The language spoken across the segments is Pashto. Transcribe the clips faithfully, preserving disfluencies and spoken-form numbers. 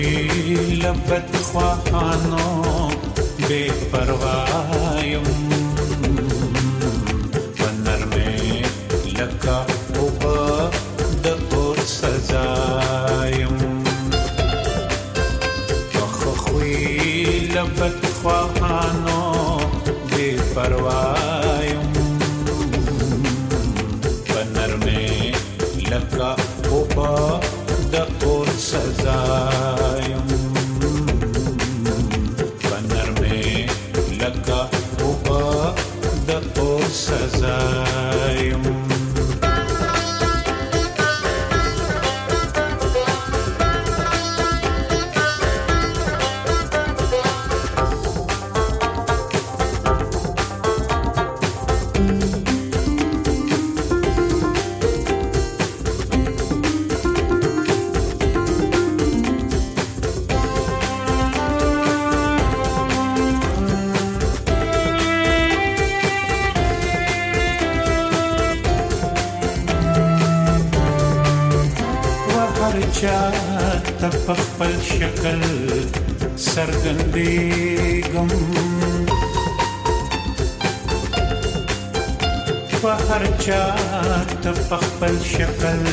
خوی لبت خواهانو بے پروایم ونرمه لکا اوبا د اور سزایم خوی لبت خواهانو بے پروایم ونرمه لکا اوبا د اور سزایم ونرمه لکا اوبا د اور سزایم چاته په خپل شکل څرګندېږم په هر چاته په خپل شکل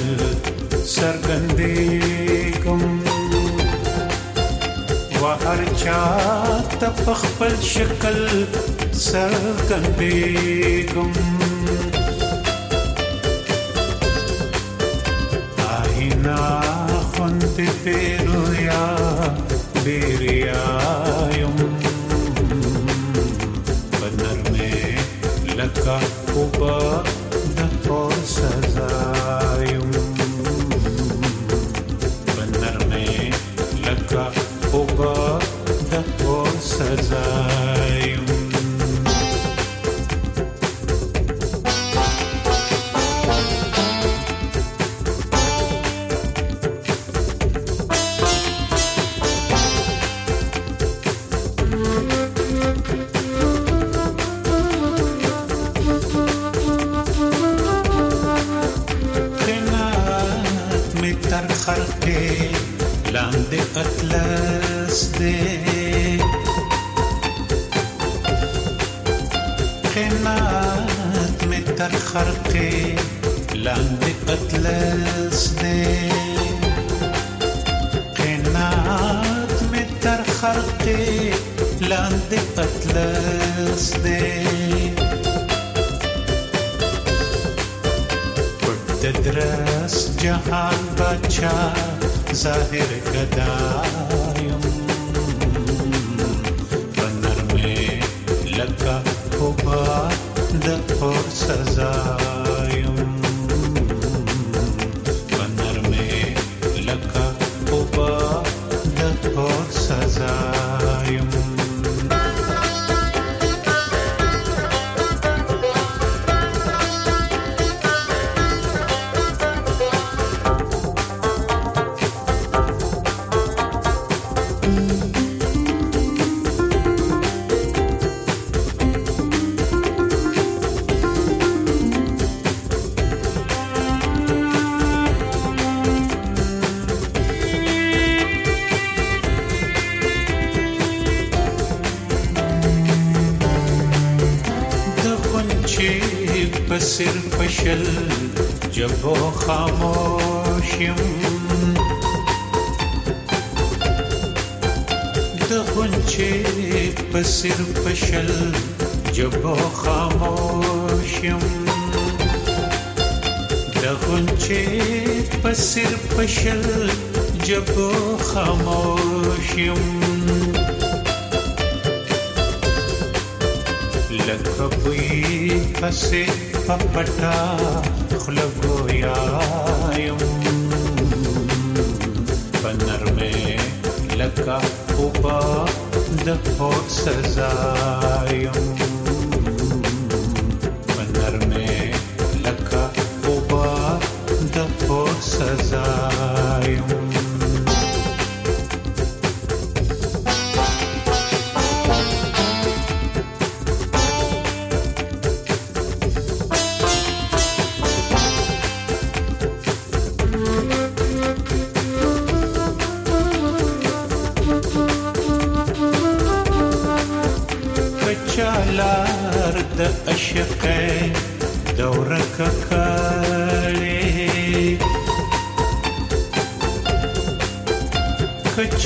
څرګندېږم په هر چاته په خپل شکل څرګندېږم خونت پیرویا بیریایم ونرمه لکا اوبا د اور سزایم ونرمه لکا اوبا د اور سزایم لاندې اطلس دې قنات می تر خرقې لاندې اطلس دې قنات می تر خرقې لاندې اطلس دې پټ درس جهان بچا ظاهر گدایم ونرمه لکا اوبا د اور سزایم ونرمه لکا اوبا د اور سزایم بسر پشل جبو خاموشیم دغنچه بسر پشل جبو خاموشیم دغنچه بسر پشل جبو خاموشیم لکبوی پسے پپٹا خلگویایم ونرمه لکا اوبا د اور سزایم ونرمه لکا اوبا د اور سزایم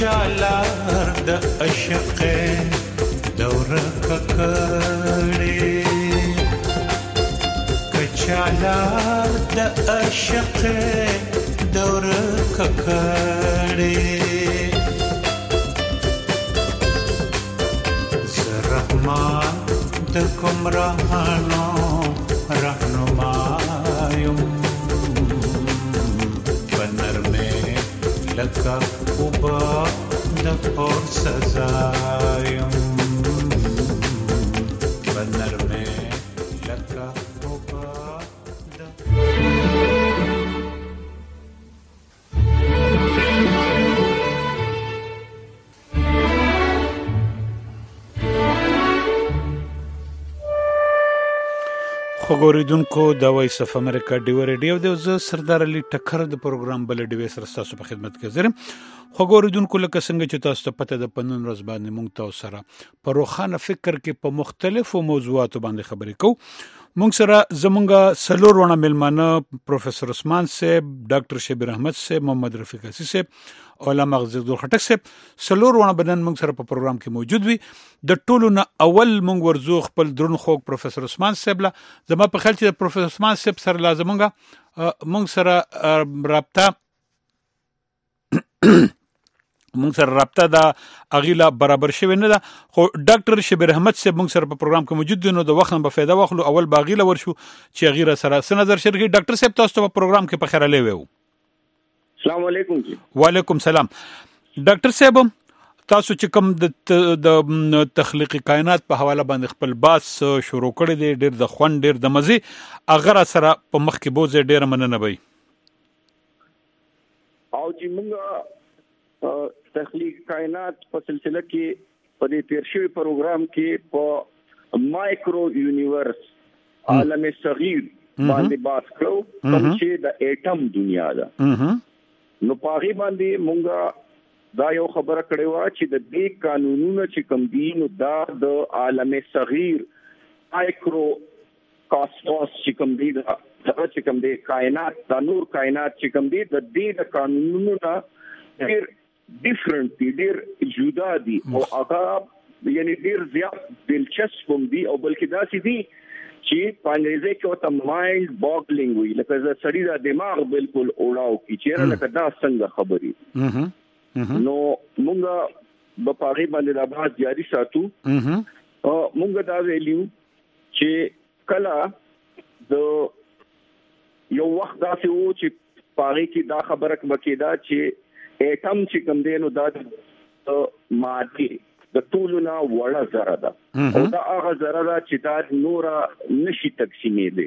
کچالار د عشق دوره ککړې کچالار د عشق دوره ککړې زرحمان د ګمراهانو رهنمایم لکه اوبه د اور سزایم بنرمه لکه اوبه د خبریدونکو د وایس اف امریکا ډیو ریډیو د ز سردار علي ټکر د پروګرام بل ډیو سره تاسو په خدمت کې زرم خبریدونکو لکه څنګه چې تاسو ته پته د پنن ورځ باندې مونږ تاسو سره په روخانه فکر کې په مختلفو موضوعاتو باندې خبرې کوو مونږ سره زمونږه سلور ونه ملمانه پروفیسور عثمان صاحب ډاکټر شبیر احمد صاحب محمد رفیق حسی صاحب علامه غزدور خټک صاحب سلور ونه بدن مونږ سره په پروګرام کې موجود وي د ټولو نه اول مونږ ورزو خپل درن خوک پروفیسور عثمان صاحب لا زما په خیال چې پروفیسور عثمان صاحب سره لازمونګه مونږ سره رابطه مونږ سره رابطه دا اغیلا برابر شوی نه ده خو ډاکټر شبیر احمد صاحب مونږ سره په پروګرام کې موجود دي نو د وخت په فایده واخلو اول باغیله ورشو چې اغیره سره س نظر شرکی ډاکټر صاحب تاسو په پروګرام کې په خیر لې وو السلام علیکم جی وعلیکم سلام ډاکټر صاحب تاسو چې کوم د تخلیقي کائنات په حواله باندې خپل باس شروع کړی دی ډیر د خوند ډیر د مزي اگر سره په مخ کې بوزه ډیر مننه وي او چې موږ تخلیق کائنات په سلسله کې په دې تیر شوی پروګرام کې په مایکرو یونیورس عالم صغیر باندې بحث کړو کوم چې د اټم دنیا ده نو پاغي باندې مونږه دا یو خبره کړې و چې د دې قانونونو چې کوم دي نو دا د عالم صغیر مایکرو کاسموس چې کوم دي دا چې کوم دي کائنات د نور کائنات چې کوم دي د دې د قانونونو نه ډېر ډیفرنٹ دي ډېر جدا دي او هغه یعنی ډېر زیات دلچسپ دي او بلکې دا سي دي چې په انګریزي کې وته مایند باګلینګ وي لکه زه سړی دا دماغ بالکل اوړاو کی چیرې لکه دا څنګه خبري نو مونږه په پاره باندې دا بحث جاری ساتو او مونږه دا ویلیو چې کله د یو وخت دا چې و چې پاره کې دا خبره کړه چې اټم چې کوم دی نو دا ماده د ټولنا وړه ذره ده او دا هغه ذره ده چې دا نور نشي تقسیمېدل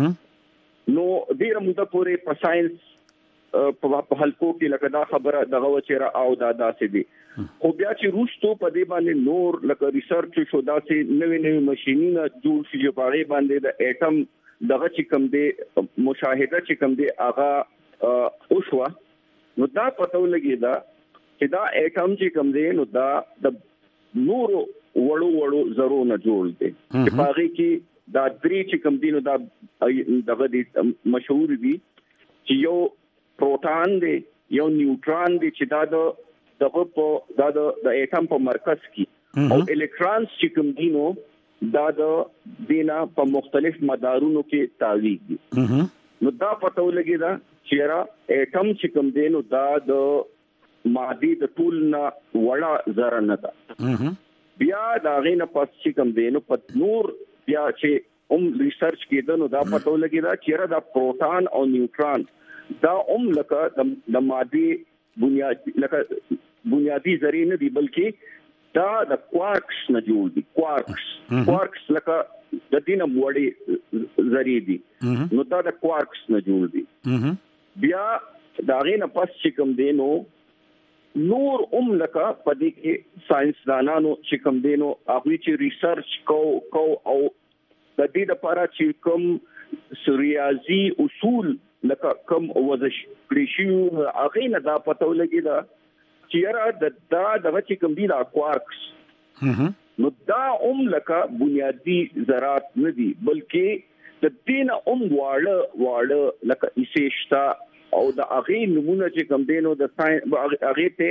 نو ډیره موده پورې په ساينس په حلقو کې لکه دا خبره دغه وچره او دا داسې دي خو بیا چې روستو په دې باندې نور لکه ریسرچ شو داسې نوې نوې ماشينونه جوړ شي چې په هغه باندې د اټم دغه چې کوم دی مشاهده چې کوم دی هغه او شو نو دا پته ولګی دا چې دا اټم چې کوم دی نو دا د نور وړو وړو ذرو نه جوړ دي چې پاره کې دا درې چې کوم دی نو دا دغه دي مشهور دي چې یو پروټون دی یو نیوټرون دی چې دا د دغه په دا د اټم په مرکز کې او الکترونز چې کوم دي نو دا د دینا په مختلف مدارونو کې تاویږي دي نو دا پته ولګی دا چې را اټم چې کوم دی نو دا د مادي د ټول نه وړه ذره نه ده بیا دا غینه پس چې کوم دی نو په نور بیا چې هم ریسرچ کېده نو دا پته ولګی دا چې را د پروټون او نیوټرون دا هم لکه د مادي بنیادی لکه بنیادی ذرې نه دي بلکې دا د کوارکس نه جوړ دي کوارکس کوارکس لکه د دینه وړي ذرې دي نو دا د کوارکس نه جوړ دي بیا دا غینه پس چې کوم دی نو نور هم لکه پدې کې ساينس دانانو چې کوم دی نو هغه چې ریسرچ کو کو او د دې لپاره چې کوم ریاضي اصول لکه کوم ورزش کړیشو هغه نه دا پته ولګی دا چې را د دا د چې کوم دی دا کوارکس نو دا هم لکه بنیادی ذرات نه دي بلکې د دین هم واړه واړه لکه ایسشتا او د هغه نمونه چې کوم دینو د هغه ته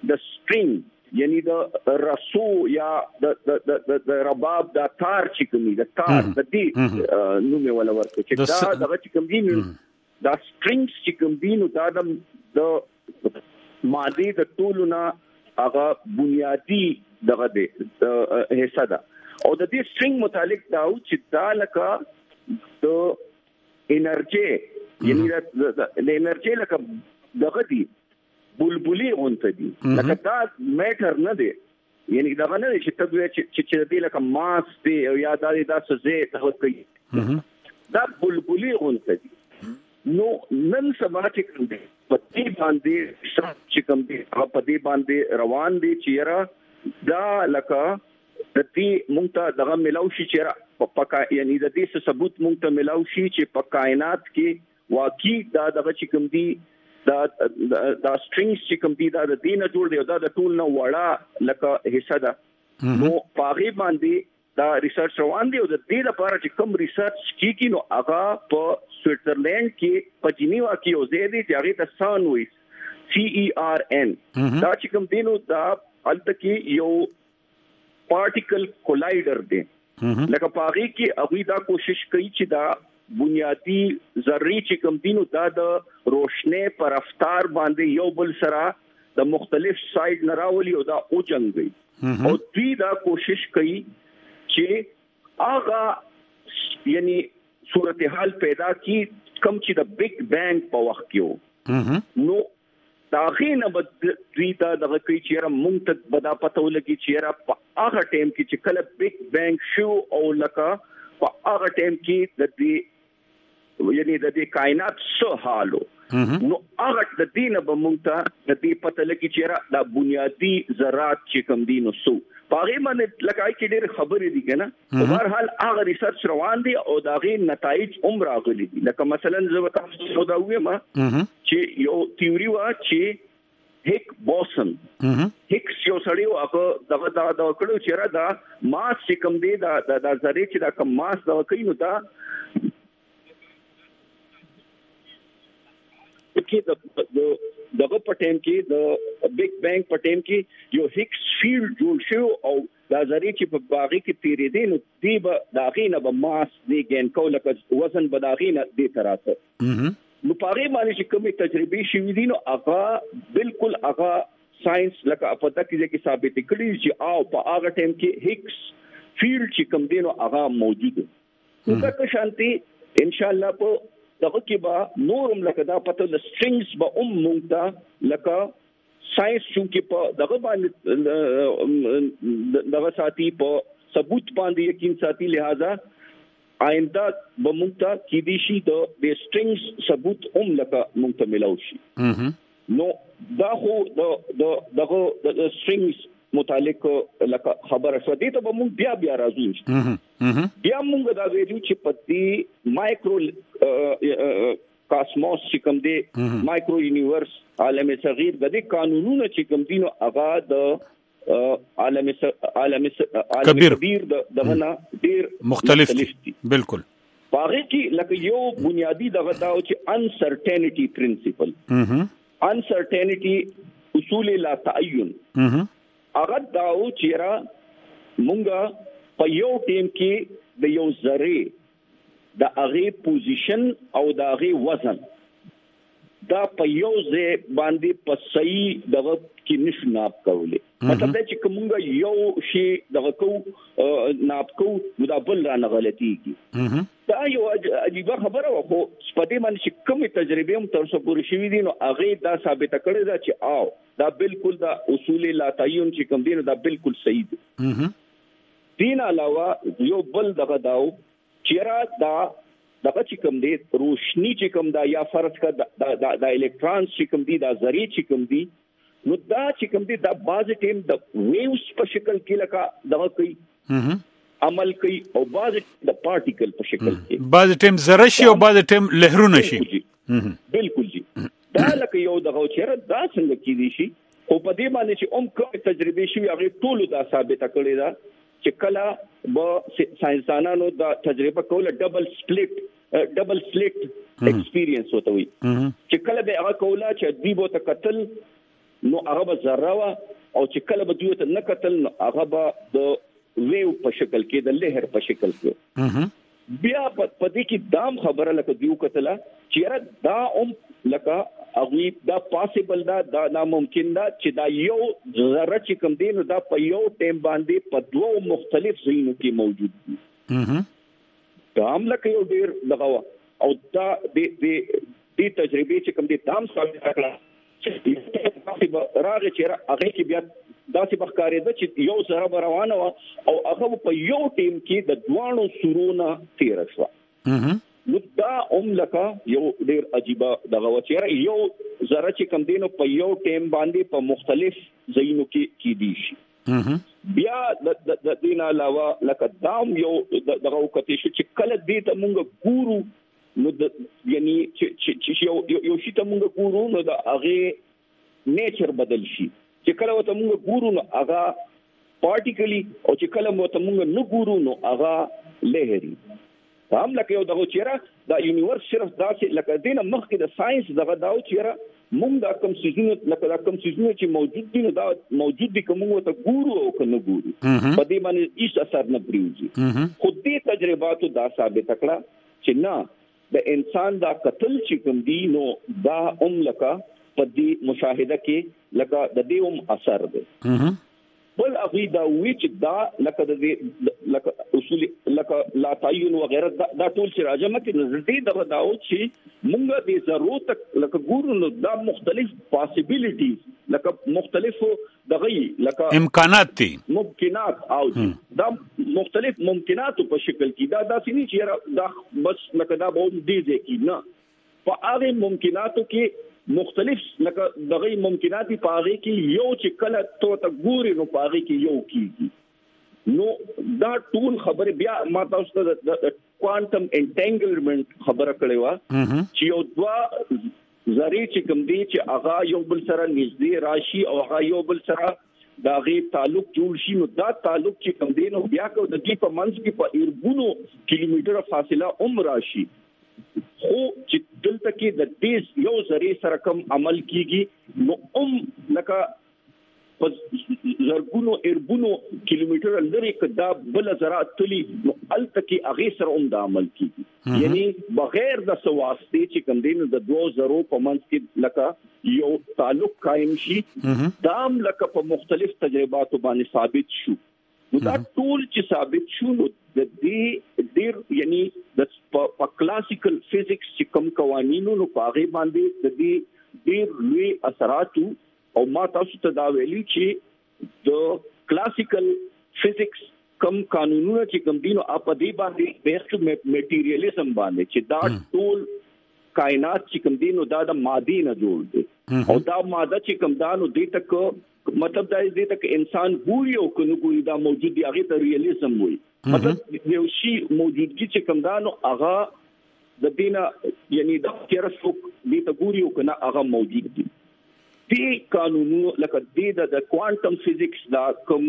د سټرینګ یعنی د رسو یا د د د رباب د تار چې کومي د تار د دې نومه ولا ورته چې دا دغه چې کوم دي دا سټرینګز چې کوم دي نو دا د ماده د ټولونه هغه بنیادی دغه د حصہ ده او د دې سټرینګ متعلق دا او چې دا لکه د انرژي یعنی د انرژي لکه دغه دی بلبلی اونته دي لکه دا میټر نه دی یعنی دا نه چې تدوی چې چې دې لکه ماس دی او یا دا دا څه ته کوي دا بلبلی اونته دي نو نن سبا چې کوم دی په دې باندې چې کوم دی په دې باندې روان دي چې را دا لکه د دې مونږ ته دغه ملاوي چې پکا یعنی د دې ثبوت مونږ ته ملاوي چې په کائنات کې واقعي دا دغه چې کوم دی دا دا سټرینګز چې کوم دي دا د دینه جوړ دی دا د ټول نه وړه لکه حصہ ده نو پاغي باندې دا ریسرچ روان دی او د دې لپاره چې کوم ریسرچ کیږي نو هغه په سوئټزرلند کې په جنیوا کې او زیاتې چې هغه ته سان وي سی ای آر ان دا چې کوم دی نو دا البته کې یو پارټیکل کولایډر دی لکه پاغي کې هغه دا کوشش کوي چې دا بنیادی ذری چې کوم دینو دا د روشنه پر رفتار باندې یو بل سره د مختلف سایډ نراولي او دا او جنگي او دوی دا کوشش کوي چې هغه یعنی صورتحال پیدا کی کم چې د بیگ بینګ په وخت کې نو دا غینه بد دوی دا دغه کوي چې را مونږ ته بدا پته ولګي چې را په هغه ټیم کې چې کله بیگ بینګ شو او لکه په هغه ټیم کې د دې یعنی د دې کائنات څه حالو نو هغه د دینه به مونږ ته د دې پته لګي چې را د بنیادی ذرات چې کوم دي نو سو پاغي باندې لکه چې ډېر خبرې دي کنه په هر حال هغه ریسرچ روان دي او دا غي نتایج عمر غلي دي لکه مثلا زه تاسو دا وایم چې یو تیوري وا چې هیک بوسن هیکس یو سړی او هغه دغه دا د کړو چې را دا ماس چې کوم دی دا د ذره چې دا کوم ماس دا کوي نو دا کې د دغه پټیم کې د بیگ بینګ پټیم کې یو هیکس فیلډ جوړ شو او دا ذره چې په باغی کې تیرې دي نو دی به داغینه به ماس دی ګین کول لکه وزن به داغینه دی تراته نو پاره باندې چې کومې تجربې شوې دي نو هغه بالکل هغه ساينس لکه په دغه کې ثابت کړي چې او په هغه ټیم کې هیکس فیلډ چې کوم دی نو هغه موجود نو که شانتي ان شاء الله په دغه کې به نورم لکه دا پته د سټرینګز به ام مونږ ته لکه ساينس چې په دغه باندې دغه ساتي په ثبوت باندې یقین ساتي لہذا آینده به مونږ ته کې دي شي د سټرینګز ثبوت ام لکه مونږ ته ملاوي شي نو دا خو د دغه د سټرینګز متعلق لکه خبره شو دي ته به مونږ بیا بیا راځو بیا مونږ دا ویلو چې په دې مایکرو کاسموس چې کوم دی مایکرو یونیورس عالم صغیر د دې قانونونو چې کوم دي نو هغه د عالم عالم کبیر دغه نه ډیر مختلف دي بالکل باغی کې لکه یو بنیادی دغه دا چې انسرټینټی پرنسپل انسرټینټی اصول لا تعین هغه داو چې را مونږه په یو ټیم کې د یو ذره د هغه پوزیشن او د هغه وزن دا په یو ځای باندې په صحیح دغه کې نشو ناپ کولای مطلب دا چې کومه یو شی دغه کو ناپ کو دا بل را نه غلطيږي دا یو عجیب خبره و خو سپدې باندې چې کومه تجربه هم تر څو پوره شوې دي نو هغه دا ثابت کړی دا چې آو دا بالکل دا اصول لا تعین چې کوم دي دا بالکل صحیح دي دین علاوه یو بل دغه داو چیرې دا دغه چې کوم دي روشنی چې کوم دا یا فرض کا د د الکترونز چې کوم دي دا ذری چې کوم دي نو دا چې کوم دي دا باز ټیم د ویوز په شکل کې لکه دغه کوي عمل کوي او باز د پارټیکل په شکل کې باز ټیم ذره شي او باز ټیم لهرونه شي بالکل جی دا لکه یو دغه چیرې دا څنګه کیدی شي او په دې باندې چې اوم کومه تجربه شي هغه ټول دا ثابت کړی دا چې کله به ساينسانانو دا تجربه کوله ډبل سپلټ ډبل سلیټ ایکسپیرینس وته وي چې کله به هغه کوله چې دی بو ته قتل نو هغه ذره وا او چې کله به دوی ته نه کتل نو هغه به د ویو په شکل کې د لهر په شکل کې بیا په دې کې دام خبره لکه دیو کتله چې دا هم لکه اغوی دا پاسبل دا دا ناممکن دا چې دا یو ذره چې کوم دی نو دا په یو ټیم باندې په دوه مختلف ځایونو کې موجود دي دا هم لکه یو ډیر دغه او دا د دې تجربه چې کوم دی دام ثابت کړه چې راغی چې هغه کې بیا دا چې بخکارې ده چې یو ذره روانه او هغه په یو ټیم کې د دوانو سورونه تیر شو نو دا هم لکه یو ډیر عجیبه دغه وچیره یو ذره چې کم دینو په یو ټیم باندې په مختلف ځایونو کې کې دي شي بیا د دین علاوه لکه دام یو دغه وکړي چې کله دې ته مونږ ګورو نو د یعنی چې یو یو شي ته مونږ ګورو نو د هغه نیچر بدل شي چې کله وته مونږ ګورو نو هغه پارټیکلی او چې کله وته مونږ نه ګورو نو هغه لهري هم لکه یو دغه چیرې دا یونیورس صرف دا چې لکه دینه مخکې د ساينس دغه دا چیرې مونږ دا کوم سيزونه لکه دا کوم سيزونه چې موجود دي نو دا موجود دي کوم وته ګورو او کنه ګورو په دې باندې هیڅ اثر نه پریږي خو دې تجرباتو دا ثابت کړه چې نه د انسان دا قتل چې کوم دي نو دا هم لکه په دې مشاهده کې لکه د دې هم اثر دی بل اغوی دا وی چې دا لکه د دې لکه اصول لکه لا تعین وغیرہ دا ټول چې راځم کې نظر دی دا داو چې مونږه د ضرورت لکه ګورو نو دا مختلف پاسبিলিټیز لکه مختلفو دغه لکه امکانات دي ممکنات او دا مختلف ممکنات په شکل کې دا داسې نه چې دا بس لکه دا به دي ځکه نه په هغه ممکناتو کې مختلف لکه دغه ممکنات په هغه کې یو چې کله تو ته ګوري نو په هغه کې یو کیږي نو دا ټول خبره بیا ما تاسو ته د کوانټم انټنګلمنت خبره کړې و چې یو دوا ذری چې کوم دی چې هغه یو بل سره نږدې راشي او هغه یو بل سره دا غي تعلق جوړ شي نو دا تعلق چې کوم دی نو بیا کو د دې په منځ کې په اربونو کیلومتره فاصله عمر راشي خو چې دلته کې د دې یو ذری سره کوم عمل کیږي نو ام لکه په زرګونو اربونو کیلومتر لري کدا بل ذرا تلی نو الته کې هغه سره ام د عمل کیږي یعنی بغیر د سواسطه چې کوم دین د دوه زرو په منځ کې لکه یو تعلق قائم شي دام لکه په مختلف تجرباتو باندې ثابت شو نو دا ټول چې ثابت شو نو د دې ډیر یعنی د په کلاسیکل فزکس چې کوم قوانینو نو پاغه باندې د دې ډیر لوی اثرات او ما تاسو ته دا ویلي چې د کلاسیکل فزکس کوم قانونونه چې کوم دینو اپ دې باندې بیسډ میټیریالیزم باندې چې دا ټول کائنات چې کوم دینو دا د مادي نه جوړ دي او دا ماده چې کوم دانو دې تک مطلب دا دې تک انسان ګوري او کنه ګوري دا موجود دی هغه ته ریالیزم وایي مطلب یو شی موجودګي چې کوم دانو هغه د دینه یعنی د کیرسوک دې ته ګوري او کنه هغه موجود دي دې قانونو لکه دې د کوانټم فزکس دا کوم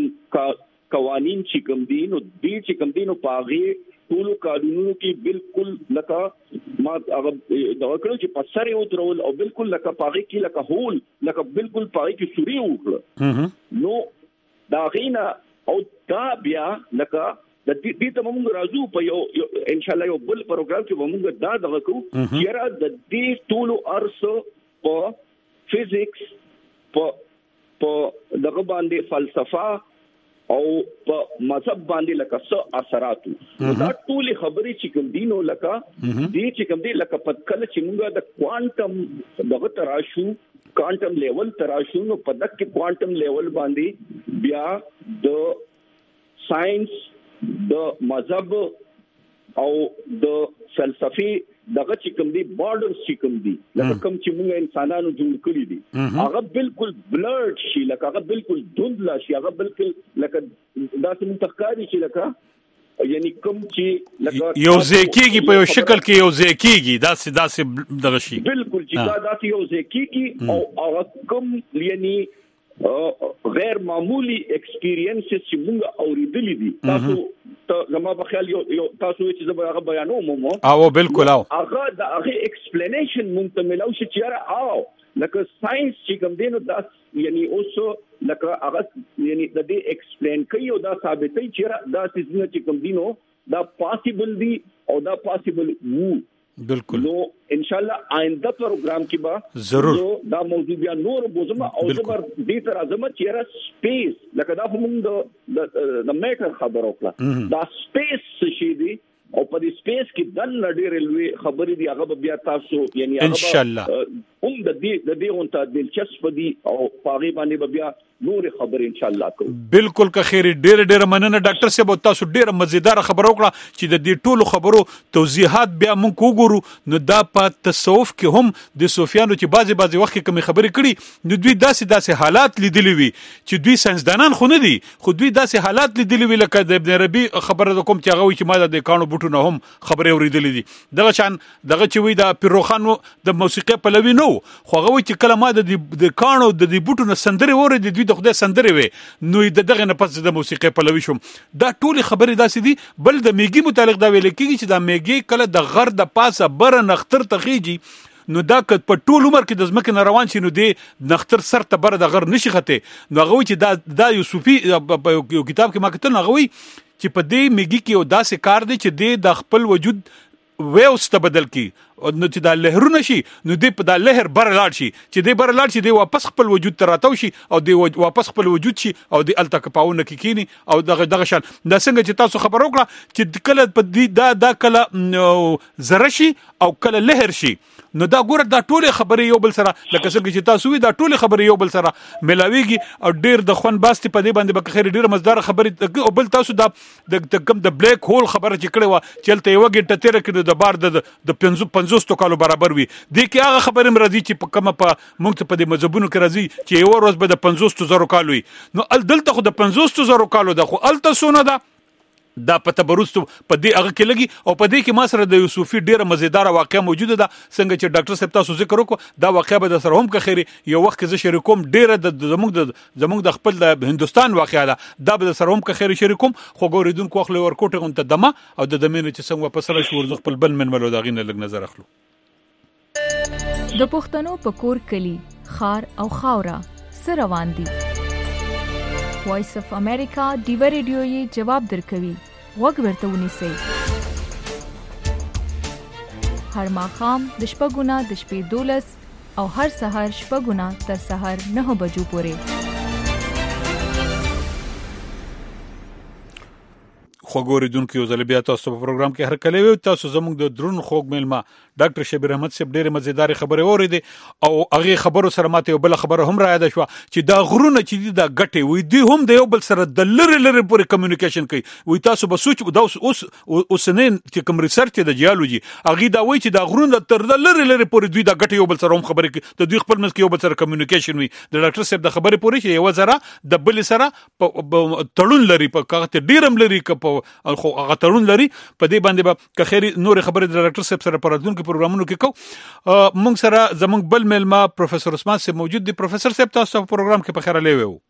قوانین چې کوم دي نو دې چې کوم دي نو پاغه ټول قانونو کې بالکل لکه ما هغه دا کړو چې په سره یو درول او بالکل لکه پاغه کې لکه هول لکه بالکل پاغه کې سوري وکړه نو دا غینا او دا بیا لکه د دې ته موږ راځو په یو ان شاء الله یو بل پروګرام کې موږ دا دغه کوو چې را د دې ټول ارسو په فزکس په په دغه باندې فلسفه او په مذهب باندې لکه څه اثرات دا ټول خبرې چې کوم دینو لکه دې چې کوم دی لکه په کله چې موږ د کوانټم دغه تراشو کوانټم لیول تراشو نو په دغه کوانټم لیول باندې بیا د ساينس د مذهب او د فلسفي دغه چې کوم دی بارډر چې کوم دی لکه کوم چې موږ انسانانو جوړ کړی دي هغه بالکل بلرډ شي لکه هغه بالکل دندلا شي هغه بالکل لکه داسې متخکاری شي لکه یعنی کوم چې لکه یو ځکیږي په یو شکل کې یو ځکیږي داسې داسې دغه شي بالکل چې دا داسې یو ځکیږي او هغه کوم یعنی غیر معمولی ایکسپیرینسز چې موږ اوریدلې دي تاسو ته زما په خیال یو تاسو چې زما هغه بیانوم مو او بالکل او هغه د هغه ایکسپلینیشن مونږ ته ملو شي چې او لکه ساينس چې کوم دینو دا یعنی اوس لکه هغه یعنی د دې ایکسپلین کوي او دا ثابتوي چې دا څه چې کوم دینو دا پاسیبل دی او دا پاسیبل وو بالکل. نو ان شاء الله آئنده پروګرام کې به ضرور دا موضوع بیا نور بوزما او زبر دې تر اعظم چې را سپیس لکه دا هم د د میټر خبر وکړه دا سپیس شي دی او په دې سپیس کې د نړۍ لوی خبرې دی هغه بیا تاسو یعنی ان شاء الله هم د دې د دې اونته دلچسپ دي او پاغي باندې بیا نور خبرې ان شاء الله کوو. بالکل که خیر ډېر ډېر مننه ډاکټر صاحب تاسو ډېر مزیدار خبر وکړه چې د دې ټولو خبرو توضیحات بیا مونږ وګورو نو دا په تصوف کې هم د صوفیانو چې بعضي بعضي وخت کې کوم خبرې کړي نو دوی داسې داسې حالات لیدلي وي چې دوی ساينسدانان خو نه دي خو دوی داسې حالات لیدلي وي لکه د ابن ربی خبره کوم چې هغه وي چې ما د کانو بوټو هم خبرې اوریدلې دي دغه شان دغه چې وي د پیروخان د موسیقي پلوي نو خو هغه وي چې کله ما د کانو د دې بوټو نه سندري اوریدې دوی د خدای سندري وي نو د دغه نه پس د موسیقي پلوي شوم دا ټول خبرې داسې دي بل د میګي متعلق دا ویل کیږي چې دا میګي کله د غر د پاسه بر نختر تخیږي نو دا که په ټول عمر کې د ځمکې نه روان شي نو دی نختر سر ته بر د غر نشي خته نو هغه چې دا دا یو صوفي یو کتاب کې ما کتل هغه چې په دې میګي کې یو داسې کار دی چې دی د خپل وجود ویوس ته بدل کی نو چې دا لهرونه شي نو دی په دا لهر بر لاړ شي چې دی بر لاړ شي دی واپس خپل وجود ته راتاو شي او دی واپس خپل وجود شي او دی الته کپاونه کې کینی او دغه دغه شان دا څنګه چې تاسو خبر وکړه چې کله په دې دا دا کله زره شي او کله لهر شي نو دا ګوره دا ټوله خبرې یو بل سره لکه څنګه چې تاسو وی دا ټوله خبرې یو بل سره ملاويږي او ډیر د خون باستی په دې باندې به خیر ډیر مزدار خبرې او بل تاسو دا د کم د بلیک هول خبره چې کړې و چلته یو غټه تیر کړي د بار د د پنځوس کالو برابر وي د کی هغه خبره مرضی چې په کومه په موږ په دې مذهبونو کې راځي چې یو ورځ به د پنځوس زره کالو وي نو ال دلته خو د پنځوس زره کالو د خو الته سونه ده دا په تبرستو په دې هغه کې لګي او په دې کې ما سره د یوسفي ډیره مزیدار واقعه موجوده ده څنګه چې ډاکټر صاحب تاسو ذکر وکړو دا واقعه به د سره هم که خیر یو وخت کې زه شریکوم ډیره د زموږ د زموږ د خپل د هندستان واقعه ده دا به د سره هم که خیر شریکوم خو ګوریدونکو خپل ورکوټه غونته دمه او د دمینه چې څنګه په سره شو خپل بل من ملو دا غینه لګ نظر اخلو د پښتنو په کور کلی خار او خاورا سره روان دي وایس اف امریکا دیو ریډیو یې جواب درکوي وګ ورته ونیسئ هر ماښام د شپږونه د شپې دولس او هر سهار شپږونه تر سهار نه بجو پورې خو ګوریدونکو یو ځل بیا تاسو په پروګرام کې هر کله وي تاسو زموږ د درون خوګ میلمه ډاکټر شبیر احمد صاحب ډېر مزیدار خبره اوریدې او هغه خبرو سره ماته یو بل خبره هم را یاد شو چې دا غرونه چې دا غټي وي دی هم د یو بل سره د لری لری پورې کمیونیکیشن کوي وي تاسو به سوچ دا اوس اوس نه چې کوم ریسرچ د جیولوژي هغه دا وایي چې دا غرونه تر د لری لری پورې دوی دا غټي یو بل سره هم خبرې کوي د دوی خپل منځ کې یو بل سره کمیونیکیشن وي د ډاکټر صاحب د خبرې پورې چې یو زره د بل سره تړون لري په کاغذ ډیرم لري ک خو هغه تړون لري په دې باندې به که خیر نور خبره د ډاکټر صاحب سره پراتون کې پروګرامونو کې کو مونږ سره زمونږ بل میلمه پروفیسور عثمان صاحب موجود دی پروفیسور صاحب تاسو په پروګرام کې په خیر لوي وو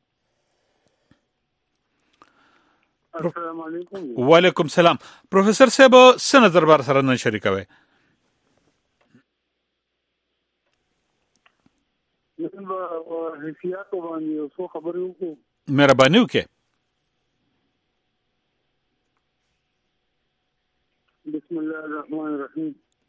السلام علیکم وعلیکم السلام پروفیسور صاحب څه نظر بار سره نن شریکوي نن به حیثیت باندې څه خبرې وکړو مهرباني وکړئ بسم الله الرحمن الرحیم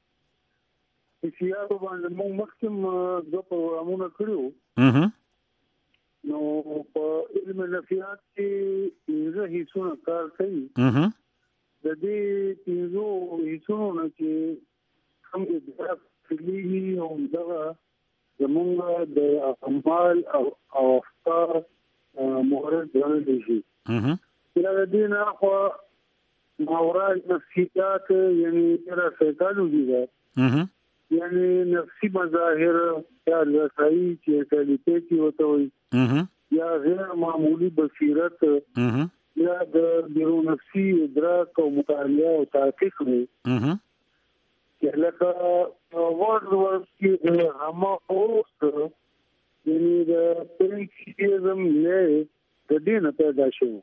حیثیت باندې موږ مخکې د پروګرامونو کړو نو په علم نفسیات کې زه هیڅونه کار کوي د دې پینځو هیڅونو نه چې کوم د فکري او دغه زمونږ د اعمال او افکار مورد ګڼل شي دا د دې نه خو ماورای نفسیات یعنی ترا سایکالوجی ده یعنی نفسی مظاهر یا رسائی چې کلیته کې وته وي یا غیر معمولی بصیرت یا د بیرون نفسی ادراک او مطالعه او تحقیق وي چې لکه ورډ ورک کې هما اوس یعنی د پرینسیپزم له د دې نه پیدا شو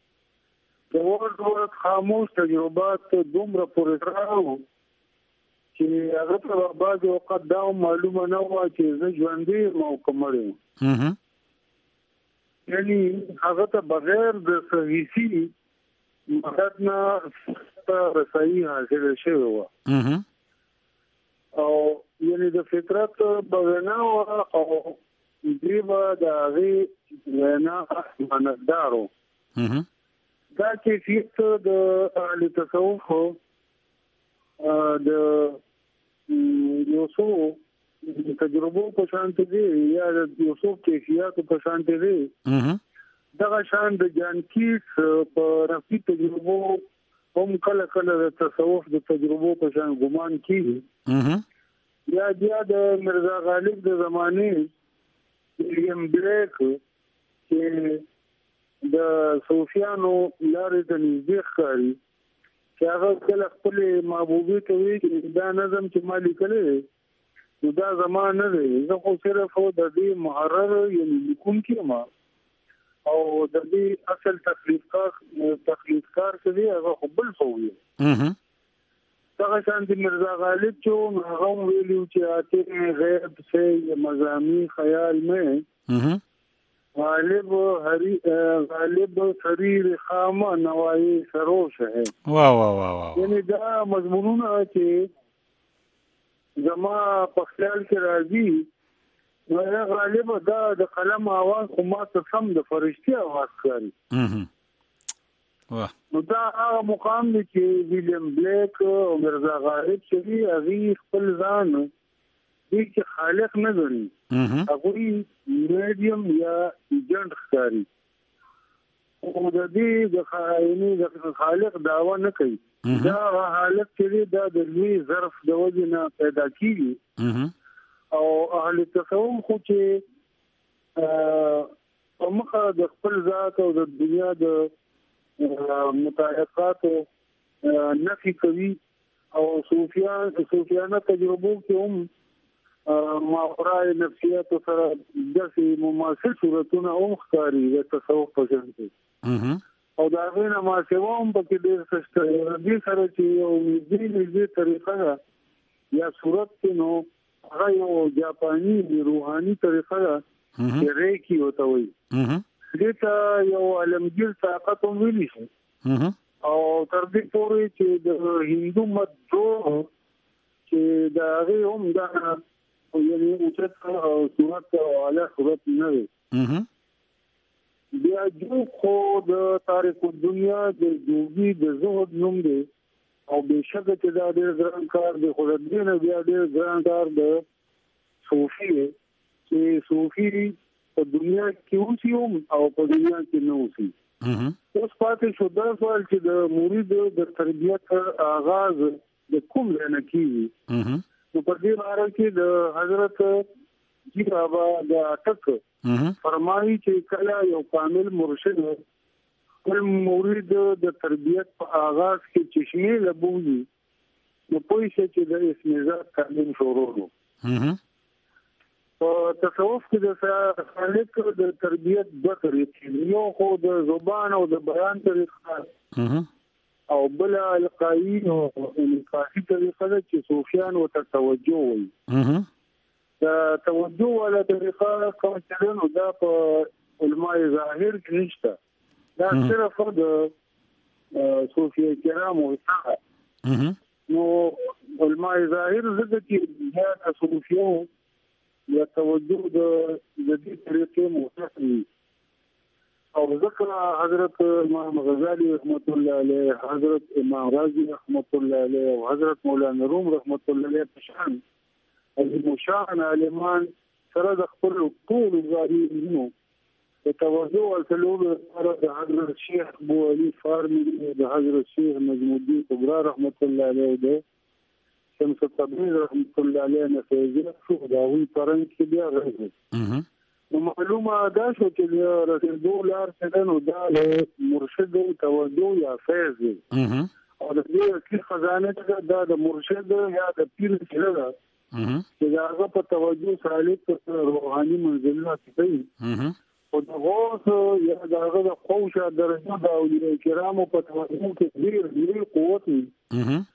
د ورډ ورک خاموش تجربات دومره پورې راو چې هغه په بعض وخت دا معلومه نه و چې زه ژوندې ما کومړم اها یعنی هغه ته بغیر د صحیحي مدد نه رسایي حاصل شوی و اها او یعنی د فطرت بغنا او دیبا د هغه نه مندارو اها دا کیفیت د اهل تصوف د یو څو تجربو په شان دي یا د یو څو کیفیت په شان دي اها دا شان د جانکیس په رفي تجربو هم کله کله د تصوف د تجربو په شان ګمان کیږي اها یا بیا د مرزا غالب د زمانه ویلیام بلیک چې د صوفیانو لارې ته نږدې ښکاري چې هغه کله خپل محبوبي کوي چې دا نظم چې ما لیکلی نو دا زمان نه دی زه خو صرف د دې محرر یعنی لیکون کې ما او د دې اصل تخلیقات تخلیقکار څه دی هغه خو بل څه وي اها څنګه شان د مرزا غالب چې هغه ویلو چې اته غیب سے مزامی خیال میں اها غالب هری غالب شریر خام نوائی سروش ہے واو واو واو یعنی دا مضمونونه چې زما په خیال کې راځي نو غالب دا د قلم आवाज خو ما ته سم د فرشتي आवाज کوي اها واه نو دا هغه مقام دی چې ویلیام بلیک او مرزا غالب چې هغه خپل ځان دې چې خالق نه غني هغه میډیم یا ایجنټ ښکاري او د دې د خایني د خالق دعوا نه کوي دا حالت چې دا د لوی ظرف د وجه نه پیدا کیږي او اهل تصوف خو چې په مخه د خپل ذات او د دنیا د متعلقات نفي کوي او صوفیان صوفیانه تجربو کې هم ماورای نفسیات سره د مماثل صورتونه او ښکاری د تصوف په شان کې او دا غوښنه ما سوم په کې ډېر څه دې سره چې یو دې دې طریقه یا صورت کې نو هغه یو جاپانی روحاني طریقه چې ریکی وته وي دې ته یو علمگیر طاقت هم ویلی شي او تر دې پورې چې د هندو مدو چې دا هغه هم دا یعنی اوچت صورت او اعلی صورت نه وي بیا جو خو د تاریخ دنیا د جوګي د زهد نوم دی او بشک چې دا ډېر ګران کار دی خو د دې نه بیا ډېر ګران کار دی صوفي چې صوفي په دنیا کې اوسي او په دنیا کې نه اوسي اوس پاتې شو دا سوال چې د مرید د تربیت آغاز د کوم ځای نه کیږي نو په دې اړه کې د حضرت جی بابا د اٹک فرمایي چې کله یو کامل مرشد خپل مرید د تربیت په آغاز کې چشمه لبوي نو پوه شي چې د اسم ذات تعلیم شروع نو په تصوف کې د خالق د تربیت د طریقې یو خو د زبان او د بیان طریقه او بل القایی او انقاصی طریقه ده چې صوفیان او توجه وي دا توجه ولا طریقه کوم چې نو دا په علماء ظاهر کې نشته دا صرف د صوفي کرامو څخه نو علماء ظاهر زده چې دا د صوفیو یا توجه د دې طریقې مختلفي او ذکر حضرت امام غزالی رحمت الله علیه حضرت امام رازی رحمت الله علیه او حضرت مولانا روم رحمت الله علیه پشان المشان عالمان سره د خپل ټول غریبونو د توجه او تلوب سره د حضرت شیخ ابو علي فارمی د حضرت شیخ نجم الدین کبرا رحمت الله علیه د شمس تبریز رحمت الله علیه نه فیض شو دا وی پرنګ کې بیا راځي نو معلومه دا شو چې رسول لار څنګه نو دا مرشد توجه یا فیض او د دې اصلي خزانه دا د مرشد یا د پیر څخه ده چې هغه په توجه سالک روحاني منزلات کوي او د غوث یا دغه د خوشه درجه د اولیاء کرامو په توجه کې ډېر ډېر قوت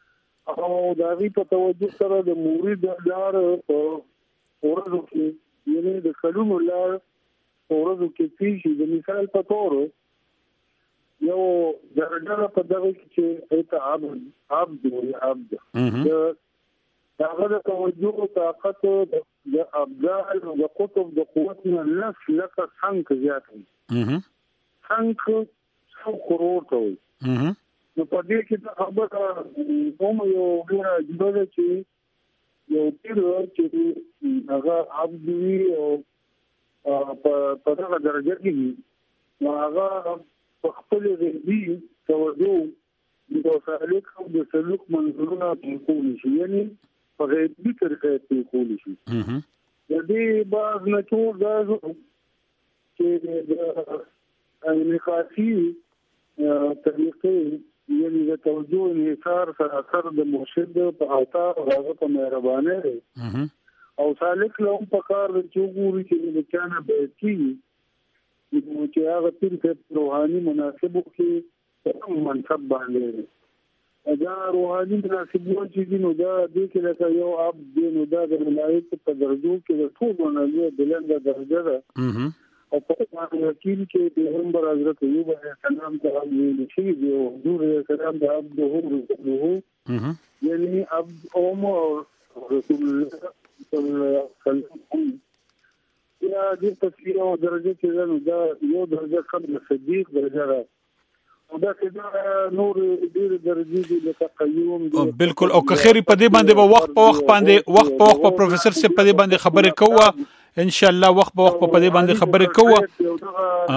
او دا وی په توجه سره د مورید لار په ورځو کې یعنی د کلمو لار ورځو کې پیښې د مثال په تور یو درجه په دغه کې چې ایت عبد عبد وی عبد د هغه د توجه طاقت د ابدال او د قطب د قوت نه نفس لکه څنګه زیات وي څنګه څو کروڑ ته وي نو په دې کې د خبره کوم یو ډیر عجیب ده چې یو تیر چې هغه عبد وی او په دغه درجه کې نو هغه په خپل غیبي توجه د سالک او د سلوک منظورونه تنقول شي یعنی په غیبي طریقې تنقول شي د دې بعض نه ټول دا چې د انعکاسي طریقې یعنی د توجه انحصار سره اثر د مرشد په اوتا او هغه په مهربانه دی او سالک له په کار چې ګوري چې د چانه به کی نو چې هغه تل په روحاني مناسبو کې منصب باندې دا روحاني مناسبو چې نو دا د کې لکه یو اب دی نو دا د ملائکه په درجو کې د ټول نه بلنده درجه ده او په یقین کې پیغمبر حضرت ایوب علیه السلام ته ویل شي دی او حضور کرام د عبد هو یعنی عبد اوم رسول الله صلی الله علیه وسلم یا د تصویر او درجه کې نو دا یو درجه قبل صدیق درجه ده او دا چې نور ډیر درجه دي لکه قیوم دي بالکل او که خیر په دې باندې به وخت په وخت باندې وخت په وخت په پروفیسور سے په دې باندې خبرې کوه ان شاء الله وخت په وخت په دې باندې خبرې کوه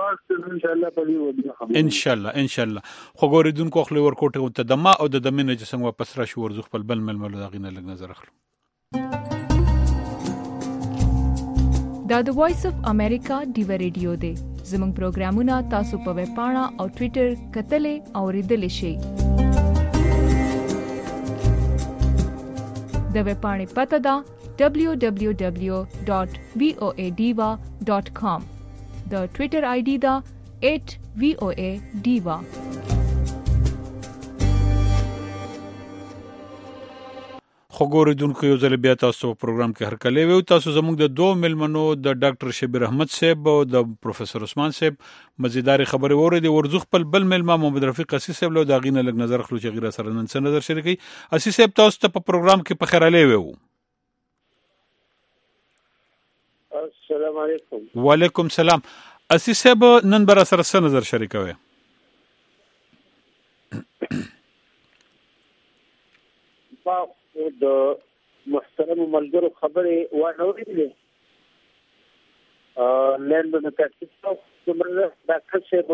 ان شاء الله ان شاء الله خو ګوریدونکو خپل ورکوټه ته دما او د دمنه چې څنګه واپس راشي ورزخ خپل بل ململ دغینه لګ نظر اخلو دا د وایس اف امریکا ډیو ریډیو دی زموږ پروګرامونه تاسو په ویب پاڼه او ټوئیټر کتلې او ریډلې شئ د ویب پاڼې پته ده دبليو دبليو دبليو ډاٹ وی او اے ډیوا ډاٹ کام د ټوئیټر آی ډي دا ایٹ وی او اے ډیوا خو ګوریدونکو یو ځل بیا تاسو په پروګرام کې هرکلی وو تاسو زموږ د دوه ملمنو د ډاکټر شبیر احمد صاحب او د پروفیسور عثمان صاحب مزیدار خبرې وریدي ورزخ خپل بل ملما محمد رفیق قسی صاحب له داغینه لګ نظر خلو چې غیر سره نن څه نظر شریکي اسی صاحب تاسو ته په پروګرام کې په خیر علی وو السلام علیکم وعلیکم السلام اسی صاحب نن بر سره څه نظر شریکوي با د محترم ملګرو خبرې وانهورې ا لند د تاسو څومره ډاکټر صاحب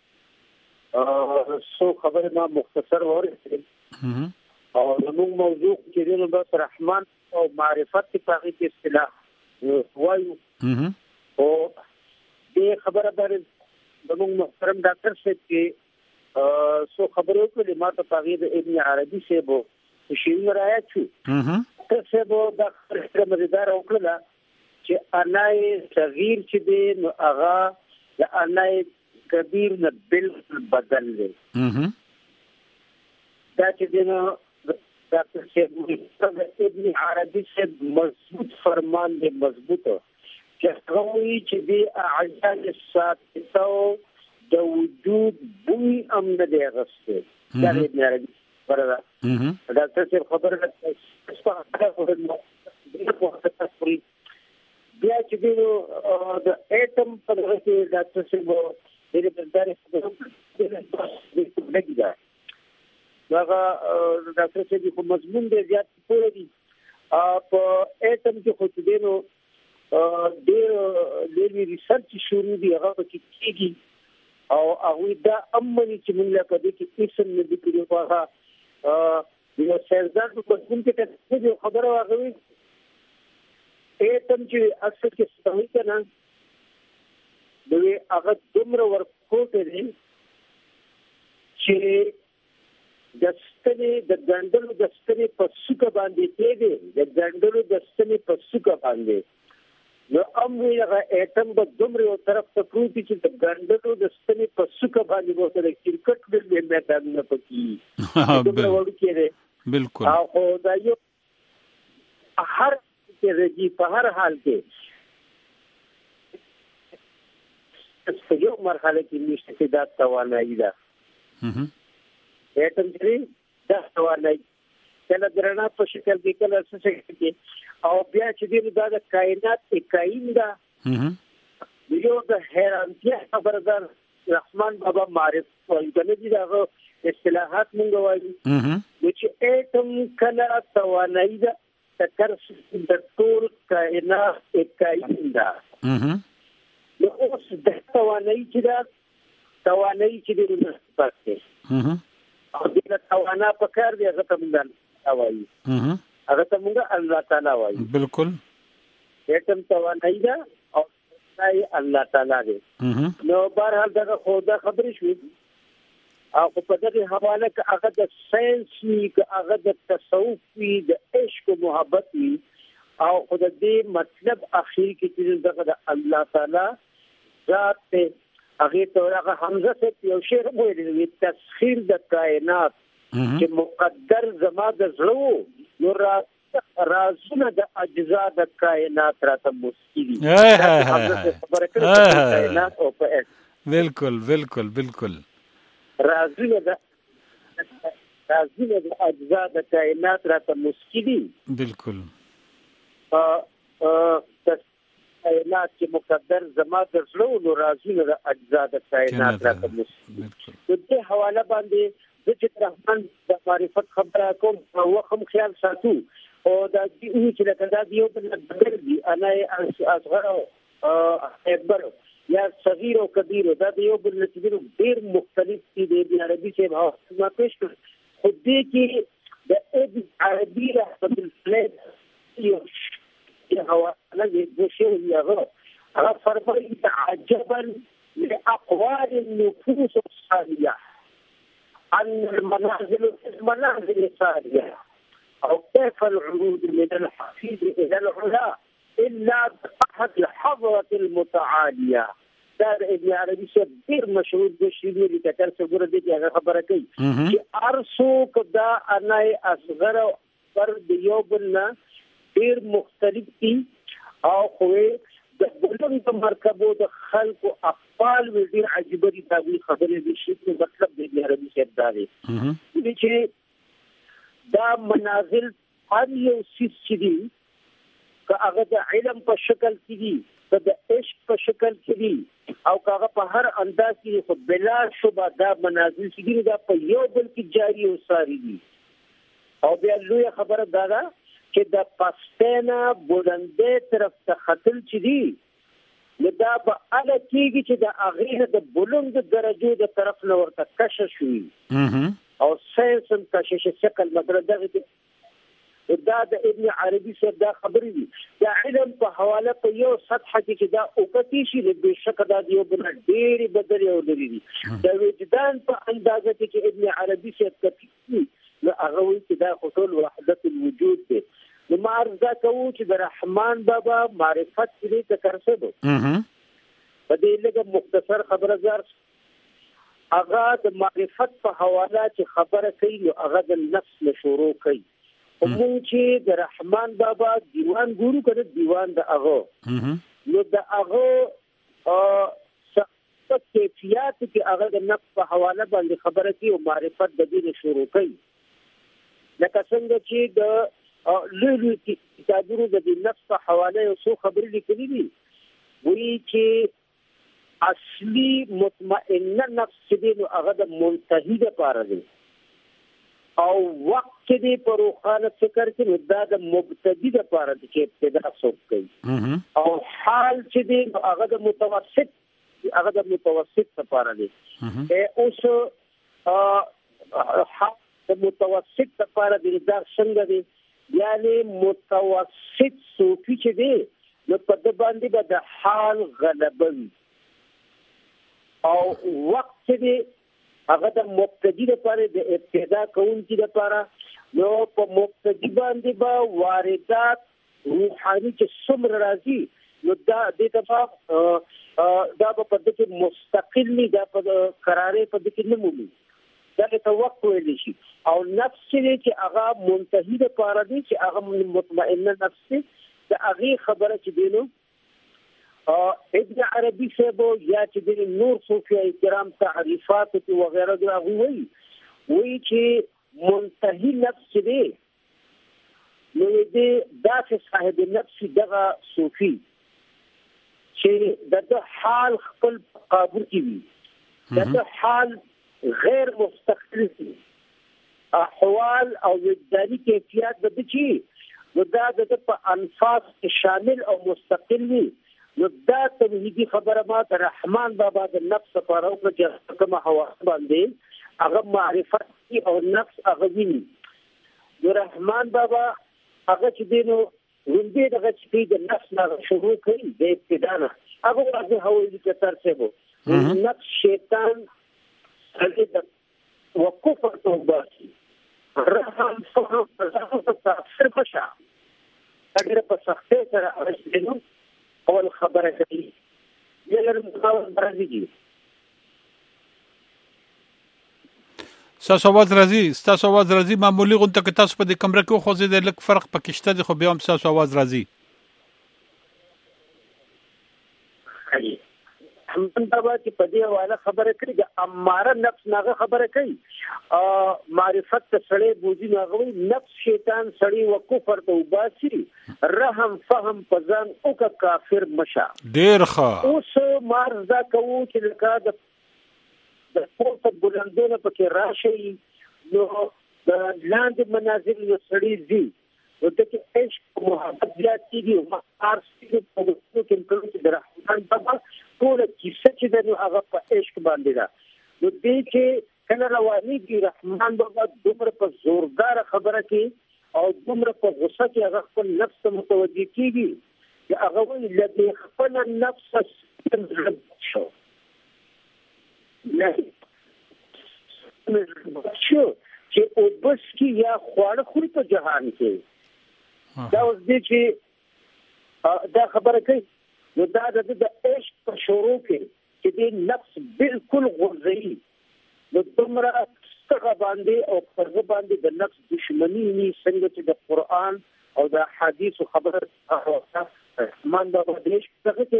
ا سو خبره ما مختصر ورته او موږ موضوع کې د نبات رحمان او معرفت په اړه کې اصطلاح وایو او دې خبره باندې د موږ محترم ډاکټر صاحب کې سو خبرو کې ما ته په اړه ابن عربي صاحب شي رايات شو ته سبو د خبره مزیدار او کړه چې انای صغیر چې دی نو هغه د انای کبیر نه بالکل بدل دی دا چې دی نو ډاکټر صاحب ابن عربي صاحب مضبوط فرمان دی مضبوط چې هغه چې دی اعجاز الساتو د وجود بوی امن دی غسته دا ابن عربي برابر ډاکټر صاحب خبره ده بیا چې د اټم په اړه کې ډاکټر صاحب دې په اړه خبرې کوي دا هغه ډاکټر صاحب په مضمون دې زیات پوره دي په اټم کې خو دې نو ډېر ډېر ریسرچ شروع دي هغه کې کیږي او هغه دا امني چې موږ له پدې کې اسم نه دي کړی په هغه یو سرزاد په کوم کې څه خبره واغوي اټم چې اکثر کې ستوي کنه دوی هغه دومره ورکوټ دي چې د ستنې د ګندلو د ستنې په سوکه باندې کېږي د ګندلو د ستنې په سوکه باندې نو اموي هغه اټم په دومره یو طرف ته پروتي چې د ګندلو د ستنې په سوکه باندې وته د کرکټ د میدان نه پکی دومره وړو کېږي بالکل. او دا یو هر کې رږي په هر حال کې په یو مرحله کې نشته چې دا توانایي ده. اټم چې دا توانایي کله درنه په شکل کې کله څه کې او بیا چې دا د کائنات اکاین ده. یو د حیرانتیا خبره ده رحمان بابا معرف وایي کنه دي دا اصطلاحات مونږ وایي چې اټم کله توانایي ده تکر د ټول کائنات اکاین ده. نو اوس د توانایي چې دا توانایي چې د پاتې او د توانا په کار دی هغه ته مونږ وایي هغه ته مونږ الله تعالی وایي. بالکل اټم توانایي ده او دای الله تعالی دی. نو بهرحال دا خدا خبرې شو او په دغه حواله کې هغه د ساينس وی هغه د تصوف وی د عشق او محبت وی او خدای دې مطلب اخیر کې چې دغه د الله تعالی ذات ته هغه تورغه حمزه ته یو شعر وایي تسخير د کائنات چې مقدر زما د زړه نو را رازونه د اجزا د کائنات راته مسکري. بالکل بالکل بالکل رازونه د رازونه د اجزا د کائنات راته مسکري. بالکل ا ا کائنات چې مقدر زما د زړه نو رازونه د اجزا د کائنات راته مسکري. د دې حواله باندې د چې رحمان د معرفت خبره کوم او هم خیال ساتو او دا چې لکه دا یو بل بدل دي انا اصغر او اکبر یا صغیر او کبیر دا یو بل چې ډیر مختلف دي د عربي څخه ما پېښ کړ خو دې کې د عربي رحمت الله یو هو الذي بشير يغرب على فرض عجبا لاقوال النفوس الصالحه ان المنازل المنازل الصالحه أو كيف العروض من الحفيظ إلى العلا إلا بأحد الحضرة المتعالية. هذا ابن عربي كبير مشهور بالشيء اللي كتر سجورة دي أنا خبرك كي أرسو كدا أنا أصغر فرد يوبنا غير مختلف تي أو خوي بقولن مركبو د خلق أطفال وزير عجيبة دي تابي خبرة بالشيء مطلب ابن عربي كداري. ليش دا منازل هر یو سیس چې دي که هغه د علم په شکل کې دي که د عشق په شکل کې دي او که هغه په هر انداز کې خو بلا شبه دا منازل چې دي دا په یو بل کې جاری او ساری دي. او بیا لویه خبره دا ده چې د پستینا بلندې طرف ته ختل چې دي نو دا به هغه کېږي چې د هغې نه د بلند درجو د طرف نه ورته کشش وي او ساينس کشش شکل مطلب دغه دا د ابن عربي سره دا خبرې دي دا علم په حواله په یو سطح کې چې دا اوکتی شي د بشک دا یو بل ډېری بدل یو لري دي د وجدان په اندازه کې ابن عربي سره کوي نو هغه وایي چې دا خصول وحدت الوجود دی. نو معرضه کوو چې د رحمان بابا معرفت دې ذکر شوی په دې لږه مختصر خبره زار هغه د معرفت په حواله چې خبره کوي نو هغه د نفس له شروع کوي. موږ چې د رحمان بابا دیوان ګورو کړه دیوان د هغه نو د هغه څه کیفیت کې هغه د نفس په حواله باندې خبره کوي او معرفت د دې شروع کوي. لکه څنګه چې د لولو کتابونو د نفس په حواله یو څو خبرې لیکلي دي وایي چې اصلي مطمئنه نفس دې نو هغه د منتهی لپاره دی او وخت دې پر روخانه فکر کې نو دا د مبتدی لپاره دی چې ابتدا څوک کوي او حال چې دې نو هغه د متوسط هغه د متوسط لپاره دی. اوس د متوسط لپاره دی دا څنګه دی یعنی متوسط صوفي چې دی نو په د باندې به د حال غلبه وي او وخت دې هغه د مبتدی لپاره د ابتدا کوونکي لپاره نو په مبتدی باندې به واردات روحاني چې څومره راځي نو دا د دفعه دا په دې کې مستقلی دا په قرارې په دې کې نه مومي دا توقع ویل شي. او نفس چې هغه منتهی د پاره دی چې هغه مطمئنه نفس دی د هغه خبره چې دینو ابن عربي صاحب یا چې د نور صوفیای کرام تعریفات او وغیرہ دا وی وی چې منتهی نفس دی نو دې داسې صاحب نفس دغه صوفي چې دغه حال خپل قابو کې وي دغه حال غیر مستقل دي احوال او وجداني کیفیت د دې نو دا د په انفاس شامل او مستقل وي. نو دا توحیدی خبره ما ته رحمان بابا د نفس لپاره او چې کومه حواس باندې هغه معرفت او نفس هغه ویني. نو رحمان بابا هغه چې دینو وندې دغه چې د نفس نه شروع کوي د ابتدا نه هغه واځي هوایي چې تر څه وو نفس شیطان هغه وقفه توبه رحم فهم تفسیر بشا اگر په سختۍ سره اوسېدو اول خبره کوي یلر مقاومت راځي. تاسو आवाज راځي تاسو आवाज راځي معمولی غونډه کې تاسو په دې کمره کې خو زه د لک فرق پکشته دي خو بیا هم تاسو आवाज راځي. همدن بابا چې په دې حواله خبره کړې د اماره نفس ناغه خبره کوي معرفت ته سړی بوزي ناغوي نفس شیطان سړی وکفر ته وباسي رحم فهم پزان او کا کافر مشا ډیر ښه اوس مارزا کوو چې لکه د د پورته بلندونه پکې راشي نو د لاندې منازل یو سړی زی نو د عشق محبت زیاتېږي او مارسي په دغه کې چې د رحمان بابا ټول کیسه چې د هغه په عشق باندې ده. نو دې چې کله رواني دي رحمان بابا دومره په زوردار خبره کې او دومره په غصه کې هغه خپل نفس ته متوجه کیږي چې هغه وایي لدې خپل نفس شو نه شو چې او بس کې یا خواړه خوري په جهان کې دا اوس دې چې دا خبره کوي نو دا د عشق په شروع کې چې دې نفس بالکل غورځي نو دومره څنګه باندې او پرغه باندې د نفس دشمنی نه څنګه چې د قرآن او د حدیث خبره رحمان بابا دې څنګه چې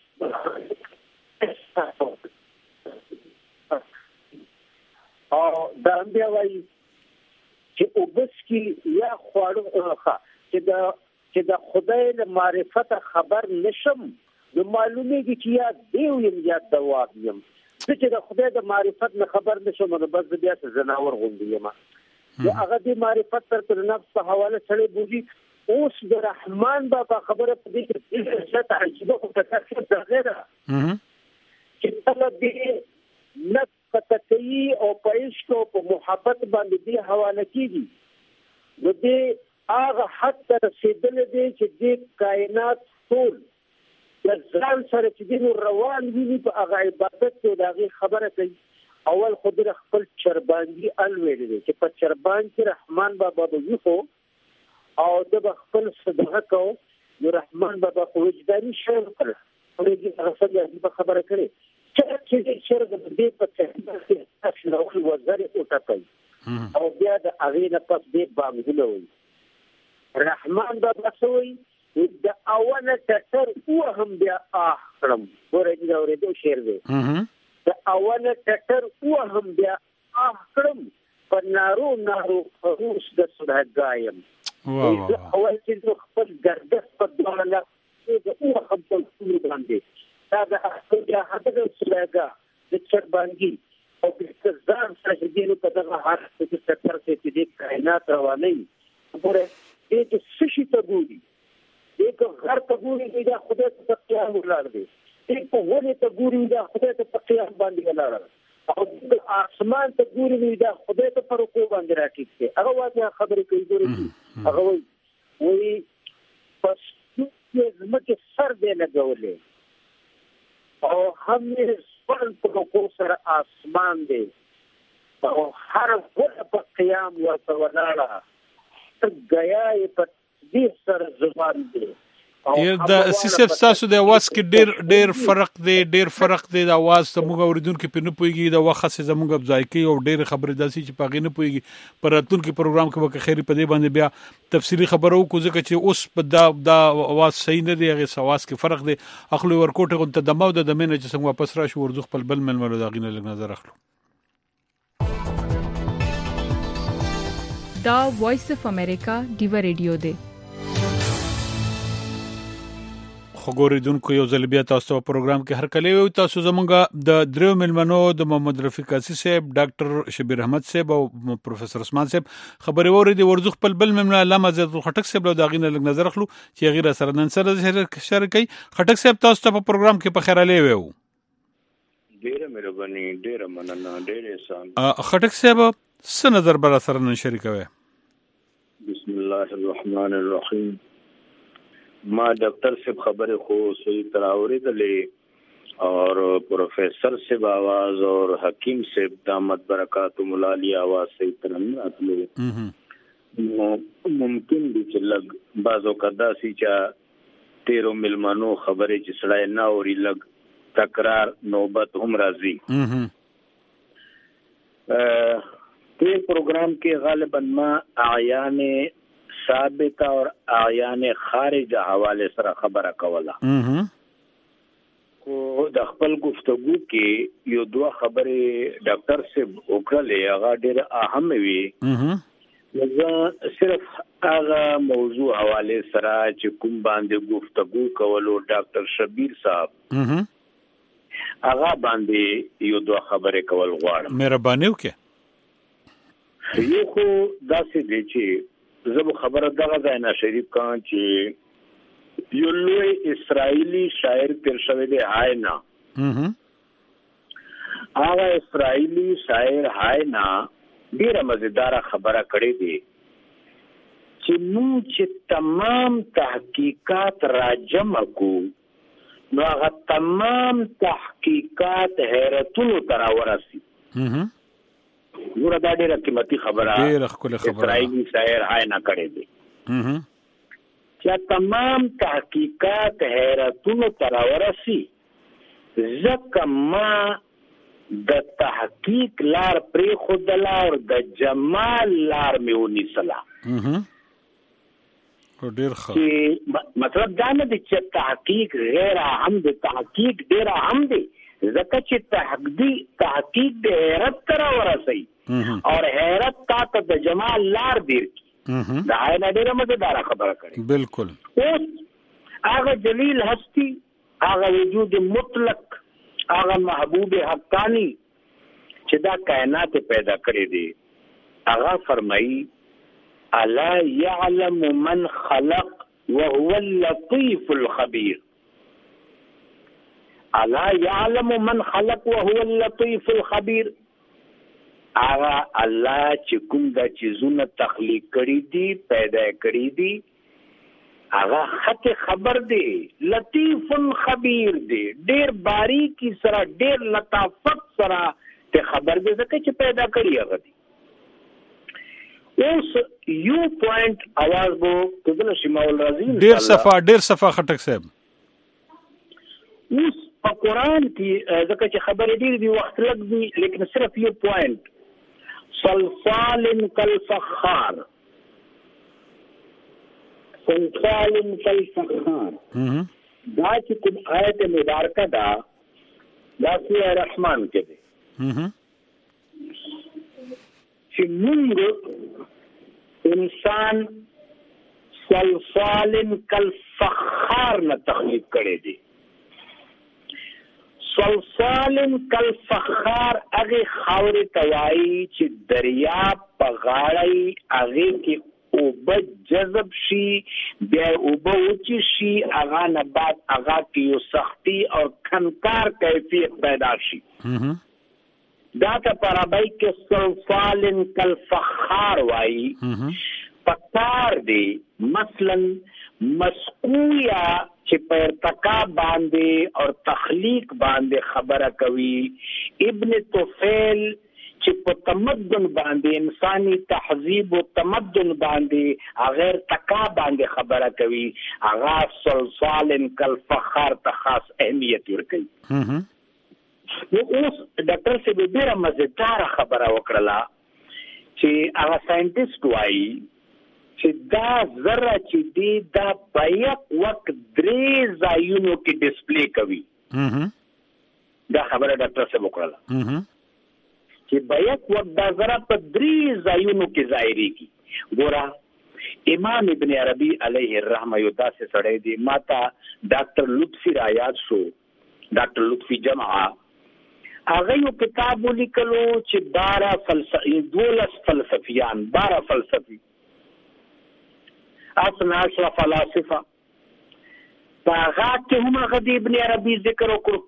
او دا بیا وایي چې او بس کې یا خواړه چې د چې د خدای له معرفت خبر نشم نو معلومیږي چې یا دیو یم یا دواب یم چې د خدای د معرفت نه خبر نشم نو بس بیا څه زناور غوندې یم نو هغه د معرفت تر تر نفس په حواله سره بوزي. اوس د رحمان بابا خبره په دې کې څه تعجبه او تکثر غیره چې کله دې نفس پتکي او پېښ کو په محبت باندې دې حواله کیږي نو دې هغه حد ته رسیدل دي چې د کائنات ټول د ځان سره چې دین روان وي په هغه عبادت کې دغه خبره کوي. اول خود خپل چربانګي الویل دي چې په چربان کې رحمان بابا به یو او د خپل صدقه کو نو رحمان بابا خو وجداني شعر کړ او دې هغه څنګه خبره کړي چې چې شعر د دې په څیر کې اصل او وزر او تپي او بیا د اغینه پس دې باندې وي رحمان بابا سوی د اوله ټټر او هم بیا اخرم ورته دا ورته شعر دی د اوله ټټر او هم بیا اخرم پر نارو نارو خروش د سوداګایم اول چې خپل ګردس په دوه لا د او خپل ټول باندې دا د خپل حدد سوداګا د چربانګي او د ځان سره دې په دغه حالت کې ټټر کې د کائنات رواني ګوره دې چې سشي ته ګوري دې که غر ته ګوري دا خدای ته قیام ولاړ دی دې په ونه ته ګوري دا خدای ته قیام باندې ولاړ او د اسمان ته ګوري دا خدای ته پر کو باندې راټیک دی هغه واځه خبرې کوي ګوري هغه وایي پس دې زمکه سر دې لګولې او هم یې سپن په کو سره اسمان دی او هر څه په قیام ورته ولاړه گیا په دې سره زبان دی دا سیسف تاسو د اواز کې ډېر ډېر فرق دی ډېر فرق دی د اواز ته موږ اوریدونکو په نه پويږي د وخت څخه زموږ ځای کې او ډېر خبرې داسي چې پاغې نه پويږي پر راتلونکي پروګرام کې به خیر په دې باندې بیا تفصیلی خبرو کو ځکه چې اوس په دا دا اواز صحیح نه دی هغه اواز کې فرق دی اخلو ورکوټه غو ته دمو د دمنه چې څنګه واپس راشي ورزخ په بل ململو دا غینه لګ نظر اخلو دا وایس اف امریکا دیو ریډیو دی خبرېدونکو یو ځل بیا تاسو په پروګرام کې هر کله یو تاسو زمونږ د دریو ملمنو د محمد رفیق اسی صاحب ډاکټر شبیر احمد صاحب او پروفیسور عثمان صاحب خبرې وریدي ورزخ په بل ملمنه علامه عزت الخټک صاحب له داغینه لګ نظر اخلو چې غیر سره نن سره شریکي خټک صاحب تاسو ته په پروګرام کې په خیر علي وو ډیره مهرباني ډیره مننه ډیره احسان خټک صاحب څه نظر بر سره نن شریکوي بسم الله الرحمن الرحیم ما ډاکټر صاحب خبره خو صحیح طرح اوریدلې اور پروفیسر صاحب आवाज اور حکیم صاحب دامت برکاتهم العالی आवाज صحیح طرح نه اتلو ممکن دي چې لګ بازو کدا سي چا تیرو ملمانو خبره چې سړی نه اوري لګ تکرار نوبت هم راځي ا دې پروګرام کې غالبا ما اعیان ثابت اور اعیان خارج حواله سره خبره کوله خو د خپل گفتگو کې یو دوه خبره ډاکټر صاحب وکړلې هغه ډېر اهم وي زه صرف هغه موضوع حواله سره چې کوم باندې گفتگو کولو ډاکټر شبیر صاحب هغه باندې یو دوه خبره کول غواړم مهرباني وکړه یو خو داسې دی چې زه خبره دغه ځای نه شریف کان چې یو لوی اسرائیلی شاعر تیر شوی دی هاینا هغه اسرائیلی شاعر هاینا ډیره مزیدار خبره کړې دی چې موږ چې تمام تحقیقات راجمع کو نو هغه تمام تحقیقات حیرتونو تر ورسي ګوره دا ډیره قیمتي خبره ډیره ښکلې خبره اسرائیلی شاعر هاینا کړې دی چې تمام تحقیقات حیرتونو تر ورسي ځکه ما د تحقیق لار پرې خودلا او د جمال لار مې ونیسلا ډیر ښه مطلب دا نه دی چې تحقیق غیر اهم دی تحقیق ډیر اهم دی ځکه چې تحقیق تحقیق د حیرت تر ورسي او حیرت تا ته د جمال لار دیر کی دا نه ډیره مزیدار خبره کړي بالکل اوس هغه جلیل هستی هغه وجود مطلق هغه محبوب حقانی چې دا کائنات پیدا کړی دی هغه فرمایي الا يعلم من خلق وهو اللطيف الخبير الا يعلم من خلق وهو اللطيف الخبير اغا الله چې کوم د چیزونو تخلیق کړی دي پیدا کړی دي اغا خط خبر دی لطیف خبیر دی ډیر باریکی سره ډیر لطافت سره ته خبر دی ځکه چې پیدا کړی هغه دی اوس یو پوینټ आवाज بو کله شمال راځي ډیر صفه ډیر صفه خټک صاحب اوس په قران کې ځکه چې خبرې ډېر دی وخت لګ دی لیکن صرف یو پوینټ صلصال کالفخار صلصال کالفخار دا چې کوم آیت مبارکه دا دا سورہ رحمان کې دی چې موږ انسان صلصال کالفخار نه تخلیق کړی دی صلصال کالفخار هغه خاورې توای چې دریاب په غاړې هغه کې اوبه جذب شي بیا اوبه وچی شي هغه نه بعد هغه کې یو سختی او خنکار کیفیت پیدا شي دا ته پرابای کې صلصال کالفخار وای پکار دی مثلا مسکویا چې په ارتقا باندې او تخلیق باندې خبره کوي ابن طفیل چې په تمدن باندې انساني تهذیب او تمدن باندې غیر تکا باندې خبره کوي هغه سلسال کل فخر ته خاص اهمیت ورکوي. نو اوس ډاکټر صاحب ډیره مزیدار خبره وکړه چې هغه ساينټیسټ وایي چې دا ذره چې دی دا په یک وخت درې ځایونو کې ډسپلی کوي. دا خبره ډاکټر صاحب وکړه چې په یک وخت دا ذره په درې ځایونو کې ظاهريږي. ګوره امام ابن عربي علیه الرحمه یو داسې سړی دی، ماته ډاکټر لطفي را یاد شو، ډاکټر لطفي جمعه هغه یو کتاب ولیکلو چې بارہ فلسفي دولس فلسفیان بارہ فلسفي اصنا اشرف فلاسفه هغه کې هم هغه د ابن عربي ذکر وکړو.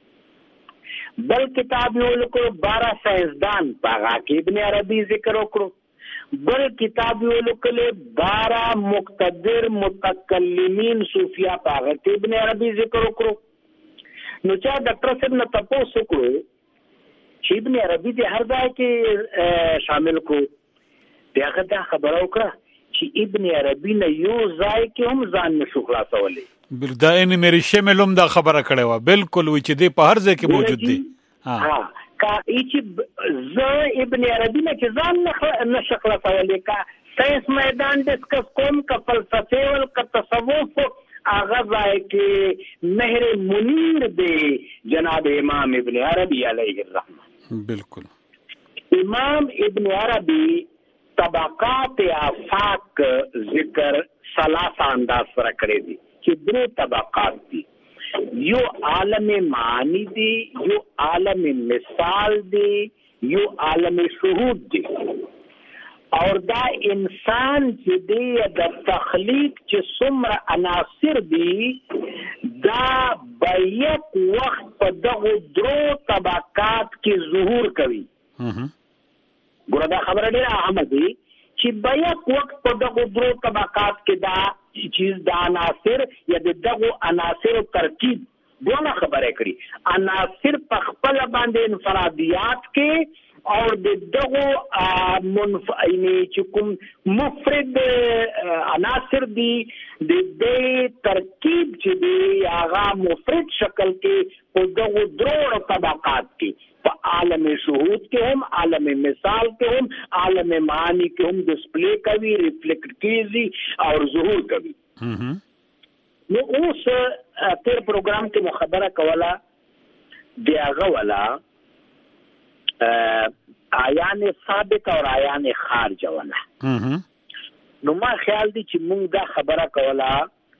بل کتاب یو لیکلو بارہ سائنسدان هغه کې ابن عربي ذکر وکړو. بل کتاب یو لیکلو بارہ مقتدر متکلمین صوفیا هغه کې ابن عربي ذکر وکړو. نو چا ډاکټر صاحب نه تاسو وکړو چې ابن عربي د هر ځای کې شامل کړو. دغه دا خبره وکړه چې ابن عربي نه یو ځای کې هم ځان نشو خلاصولی. دا یعنی مری شملوم دا خبره کړې و بالکل و چې دی په هر ځای کې موجود دی. ها کا چې ز ابن عربي نه چې ځان نه خلاصولی کا ساينس میدان ډسکس کوم کا فلسفه او کا تصوف هغه ځای کې مهر منیر دی جناب امام ابن عربي علیه الرحمه. بالکل امام ابن عربي طبقات آفاق ذکر ثلاثه انداز سره کړی دي چې درې طبقات دي. یو عالم معانی دی، یو عالم مثال دی، یو عالم شهود دی. اور دا انسان چې دی د تخلیق چې څومره عناصر دي دا په یک وخت په دغه درو طبقات کې ظهور کوي. ګوره دا خبره ډیره اهمه دي چې په یک وخت په دغه درو طبقات کې دا چیز د عناصر یا د دغه عناصر ترکیب دونه خبره کړي. عناصر په خپل باندې انفرادیات کې اور د دغه منفعینی چې کوم مفرد عناصر دي د دې ترکیب چې دی هغه مفرد شکل کې په دغه درو طبقات کې په عالم شهود کې هم، عالم مثال کې هم، عالم معانی کې هم ډسپلی کوي، ریفلیکټ کیږي او ظهور کوي. نو اوس تیر پروګرام کې مخبره کوله دی هغه ولا آیان ثابت اور آیان خارج ولا. نو ما خیال دی چې مونږ دا خبره کوله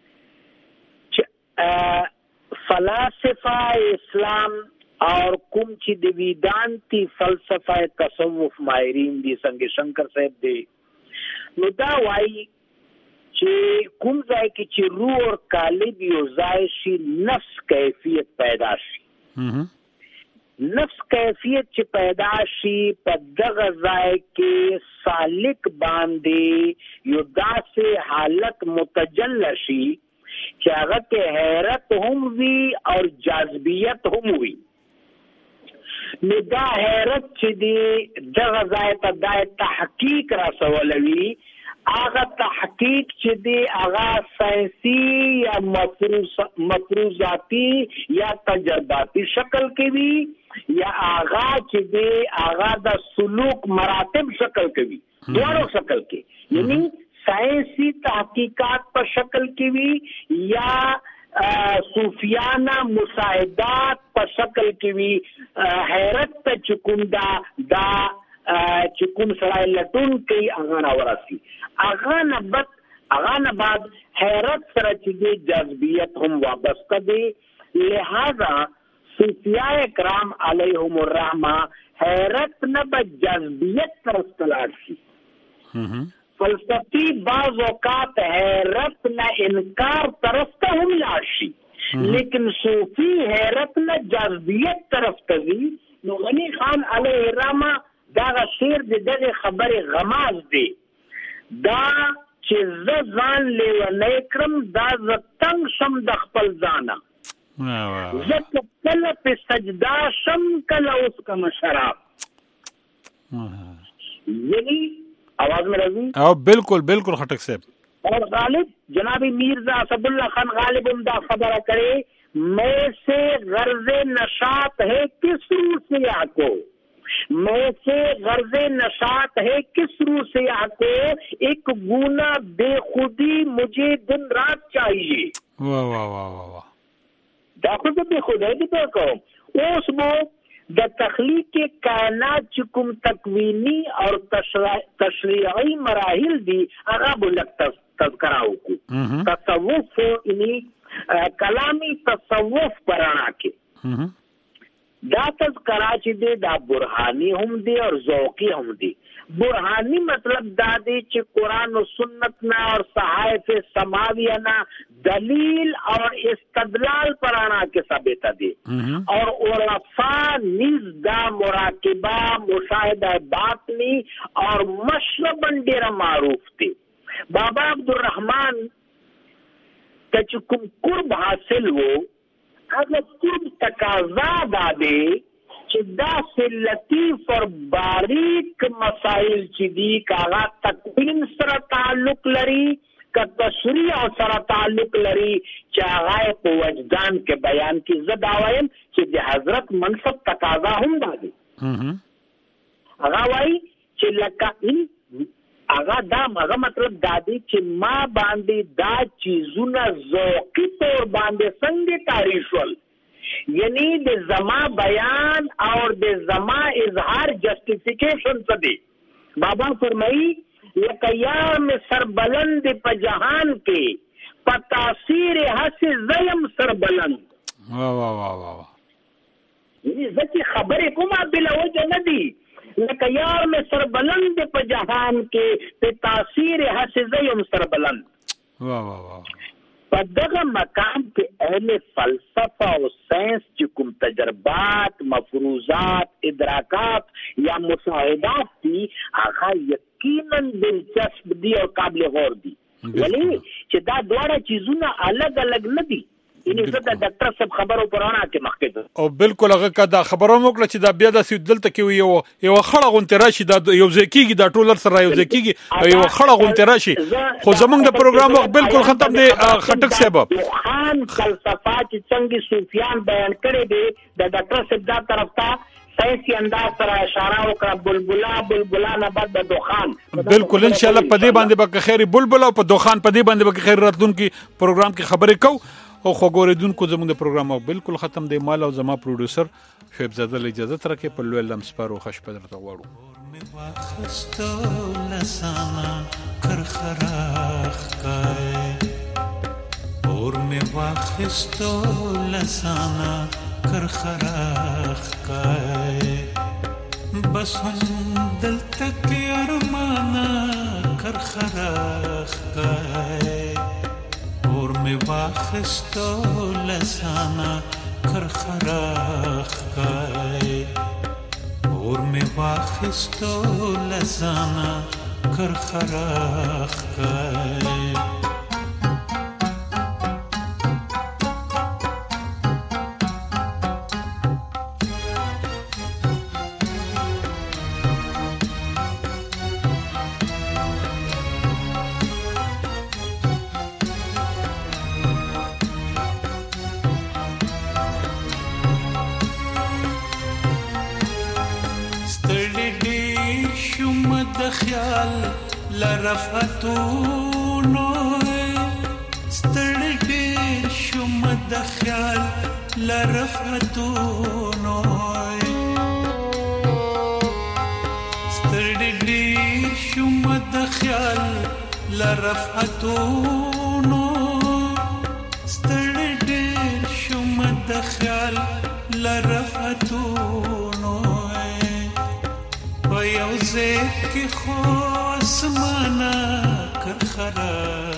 چې فلاسفه اسلام اور کوم چې د ویدانتی فلسفه تصوف ماهرین دي څنګه شنکر صاحب دی، نو دا وایي چې کوم ځای کې چې روح اور قالب یو ځای شي نفس کیفیت پیدا شي. نفس کیفیت چې پیدا شي په دغه ځای کې سالک باندې یو داسې حالت متجلی شي چې هغه کې حیرت هم وي او جاذبیت هم وي. نو دا حیرت چې دی دغه ځای ته دا تحقیق رسولوي، هغه تحقیق چې دی هغه ساینسي یا مفروضاتی یا تجرباتی شکل کې وي یا هغه چې دی هغه د سلوک مراتب شکل کې وي، دوړو شکل کې، یعنی ساینسي تحقیقات په شکل کې وي یا صوفیانه مشاهدات په شکل کې وي. حیرت ته چې کوم دا دا چې کوم سړی لټون کوي هغه راورسي، هغه نه بعد هغه نه بعد حیرت سره چې دی جذبیت هم وابسته دی. لہذا صوفیاء کرام علیهم الرحمه حیرت نه بعد جذبیت طرف تلاش شي. فلسفی بعض اوقات حیرت نہ انکار طرف ته هم لاشي، لیکن صوفی حیرت نہ جذبیت طرف ته وي. نو غنی خان علیه الرحمه دا شعر د دغه خبره غماز دی، دا چې ز ځان لیونی کړم دا ز تنگ شم د خپل ځانه، زه کله په سجدا شم کله اوس کوم شراب. یعنی आवाज में रही او बिल्कुल बिल्कुल खटक साहब और गालिब जनाबी मिर्जा असदुल्ला खान गालिब उम्दा खबर करे मैं से गर्जे नशात है किस रूह से आपको मैं से गर्जे नशात है किस रूह से आपको एक गुना बेखुदी मुझे दिन रात चाहिए वाह वाह वाह वाह वाह दाखुद बेखुदी तो कहो उस वो द तख्लीक कायनात चुकुम तकवीनी और तशरीई मराहिल दी अगा बुलक तज़कराओ को तसव्वुफ इनी कलामी तसव्वुफ पराना के दा तज़करा च दे दा बुरहानी हम दे और ज़ौकी हम दे बुरहानी मतलब दादे च कुरान और सुन्नत ना और सहायफ समाविया ना दलील और इस्तदलाल पराना के सबेता दे और उलफा निज दा मुराकिबा मुशाहिदा बातनी और मशरबन डेरा मारूफ थे बाबा अब्दुल रहमान तचुकुम कुर्ब हासिल हो अगर कुर्ब तकाजा दादे चिद्दा से लतीफ और बारीक मसाइल चिदी कागा तकवीन सर ताल्लुक लरी का तशरीह और सर ताल्लुक लरी चागाए को वजदान के बयान की जदावयम चिद हजरत मनसब तकाजा हम दादे अगावाई चिल्लका इन आगा दाम आगा मतलब दादी चिम्मा बांधे दा चीजुना ज़ौकी तौर बांधे संगे तारीशवल यानी दे जमा बयान और दे जमा इजहार जस्टिफिकेशन सदे बाबा फरमाई लकयार में सरबलंद पजहान के पतासीर हस जयम सरबलंद वाह वाह वाह वाह यानी जकी खबरें कुमा बिला वजह नदी लकयार में सरबलंद पजहान के पतासीर हस जयम सरबलंद वाह वाह वाह पदगा मकाम के अहले फलसफा और साइंस चुकुम तजर्बात मफरूजात इदराकात या मुशाहिदात थी आखा यकीनन दिलचस्प दी और काबिल गौर दी यानी चिदा द्वारा चीजों ना अलग अलग न दी इन्हीं से डॉक्टर सब खबरों पुराना के मक्के او بالکل هغه کدا خبرو موکړه چې دا بیا د سیدلته کې یو یو خړه غونټه راشي دا یو ځکیږي دا ټولر سره یو ځکیږي یو خړه غونټه راشي خو زمونږ د پروګرام وخت بالکل ختم دی خټک صاحب خان فلسفه چې څنګه صوفیان بیان کړي دي د ډاکټر صاحب دا طرف ته ساينسي انداز سره اشاره وکړه بلبلا بلبلا نه بعد د دوخان بالکل ان شاء الله په دې باندې به خیر بلبلا او په دوخان په دې باندې به خیر راتلونکي پروګرام کې خبرې کو او خو ګوریدونکو زموږ د پروګرام بالکل ختم دی مال او زما پروډوسر شعیب زاده له اجازه تر کې په لوی لمس پارو خوش پدرته غواړو واخستو لسانا کرخراخ کای اور می واخستو لسانا کرخراخ کای بس هم دل تک ارمانا کرخراخ کای اور می واخستو لسانا کرخراخ کای اور می واخستو لسانا کرخراخ کای خیال لرفتونو ستړي ډېر شوم د خیال لرفتونو ستړي ډېر شوم د خیال لرفتونو ستړي ډېر شوم د خیال لرفتونو یو زه کې خو اسمانه کر خراب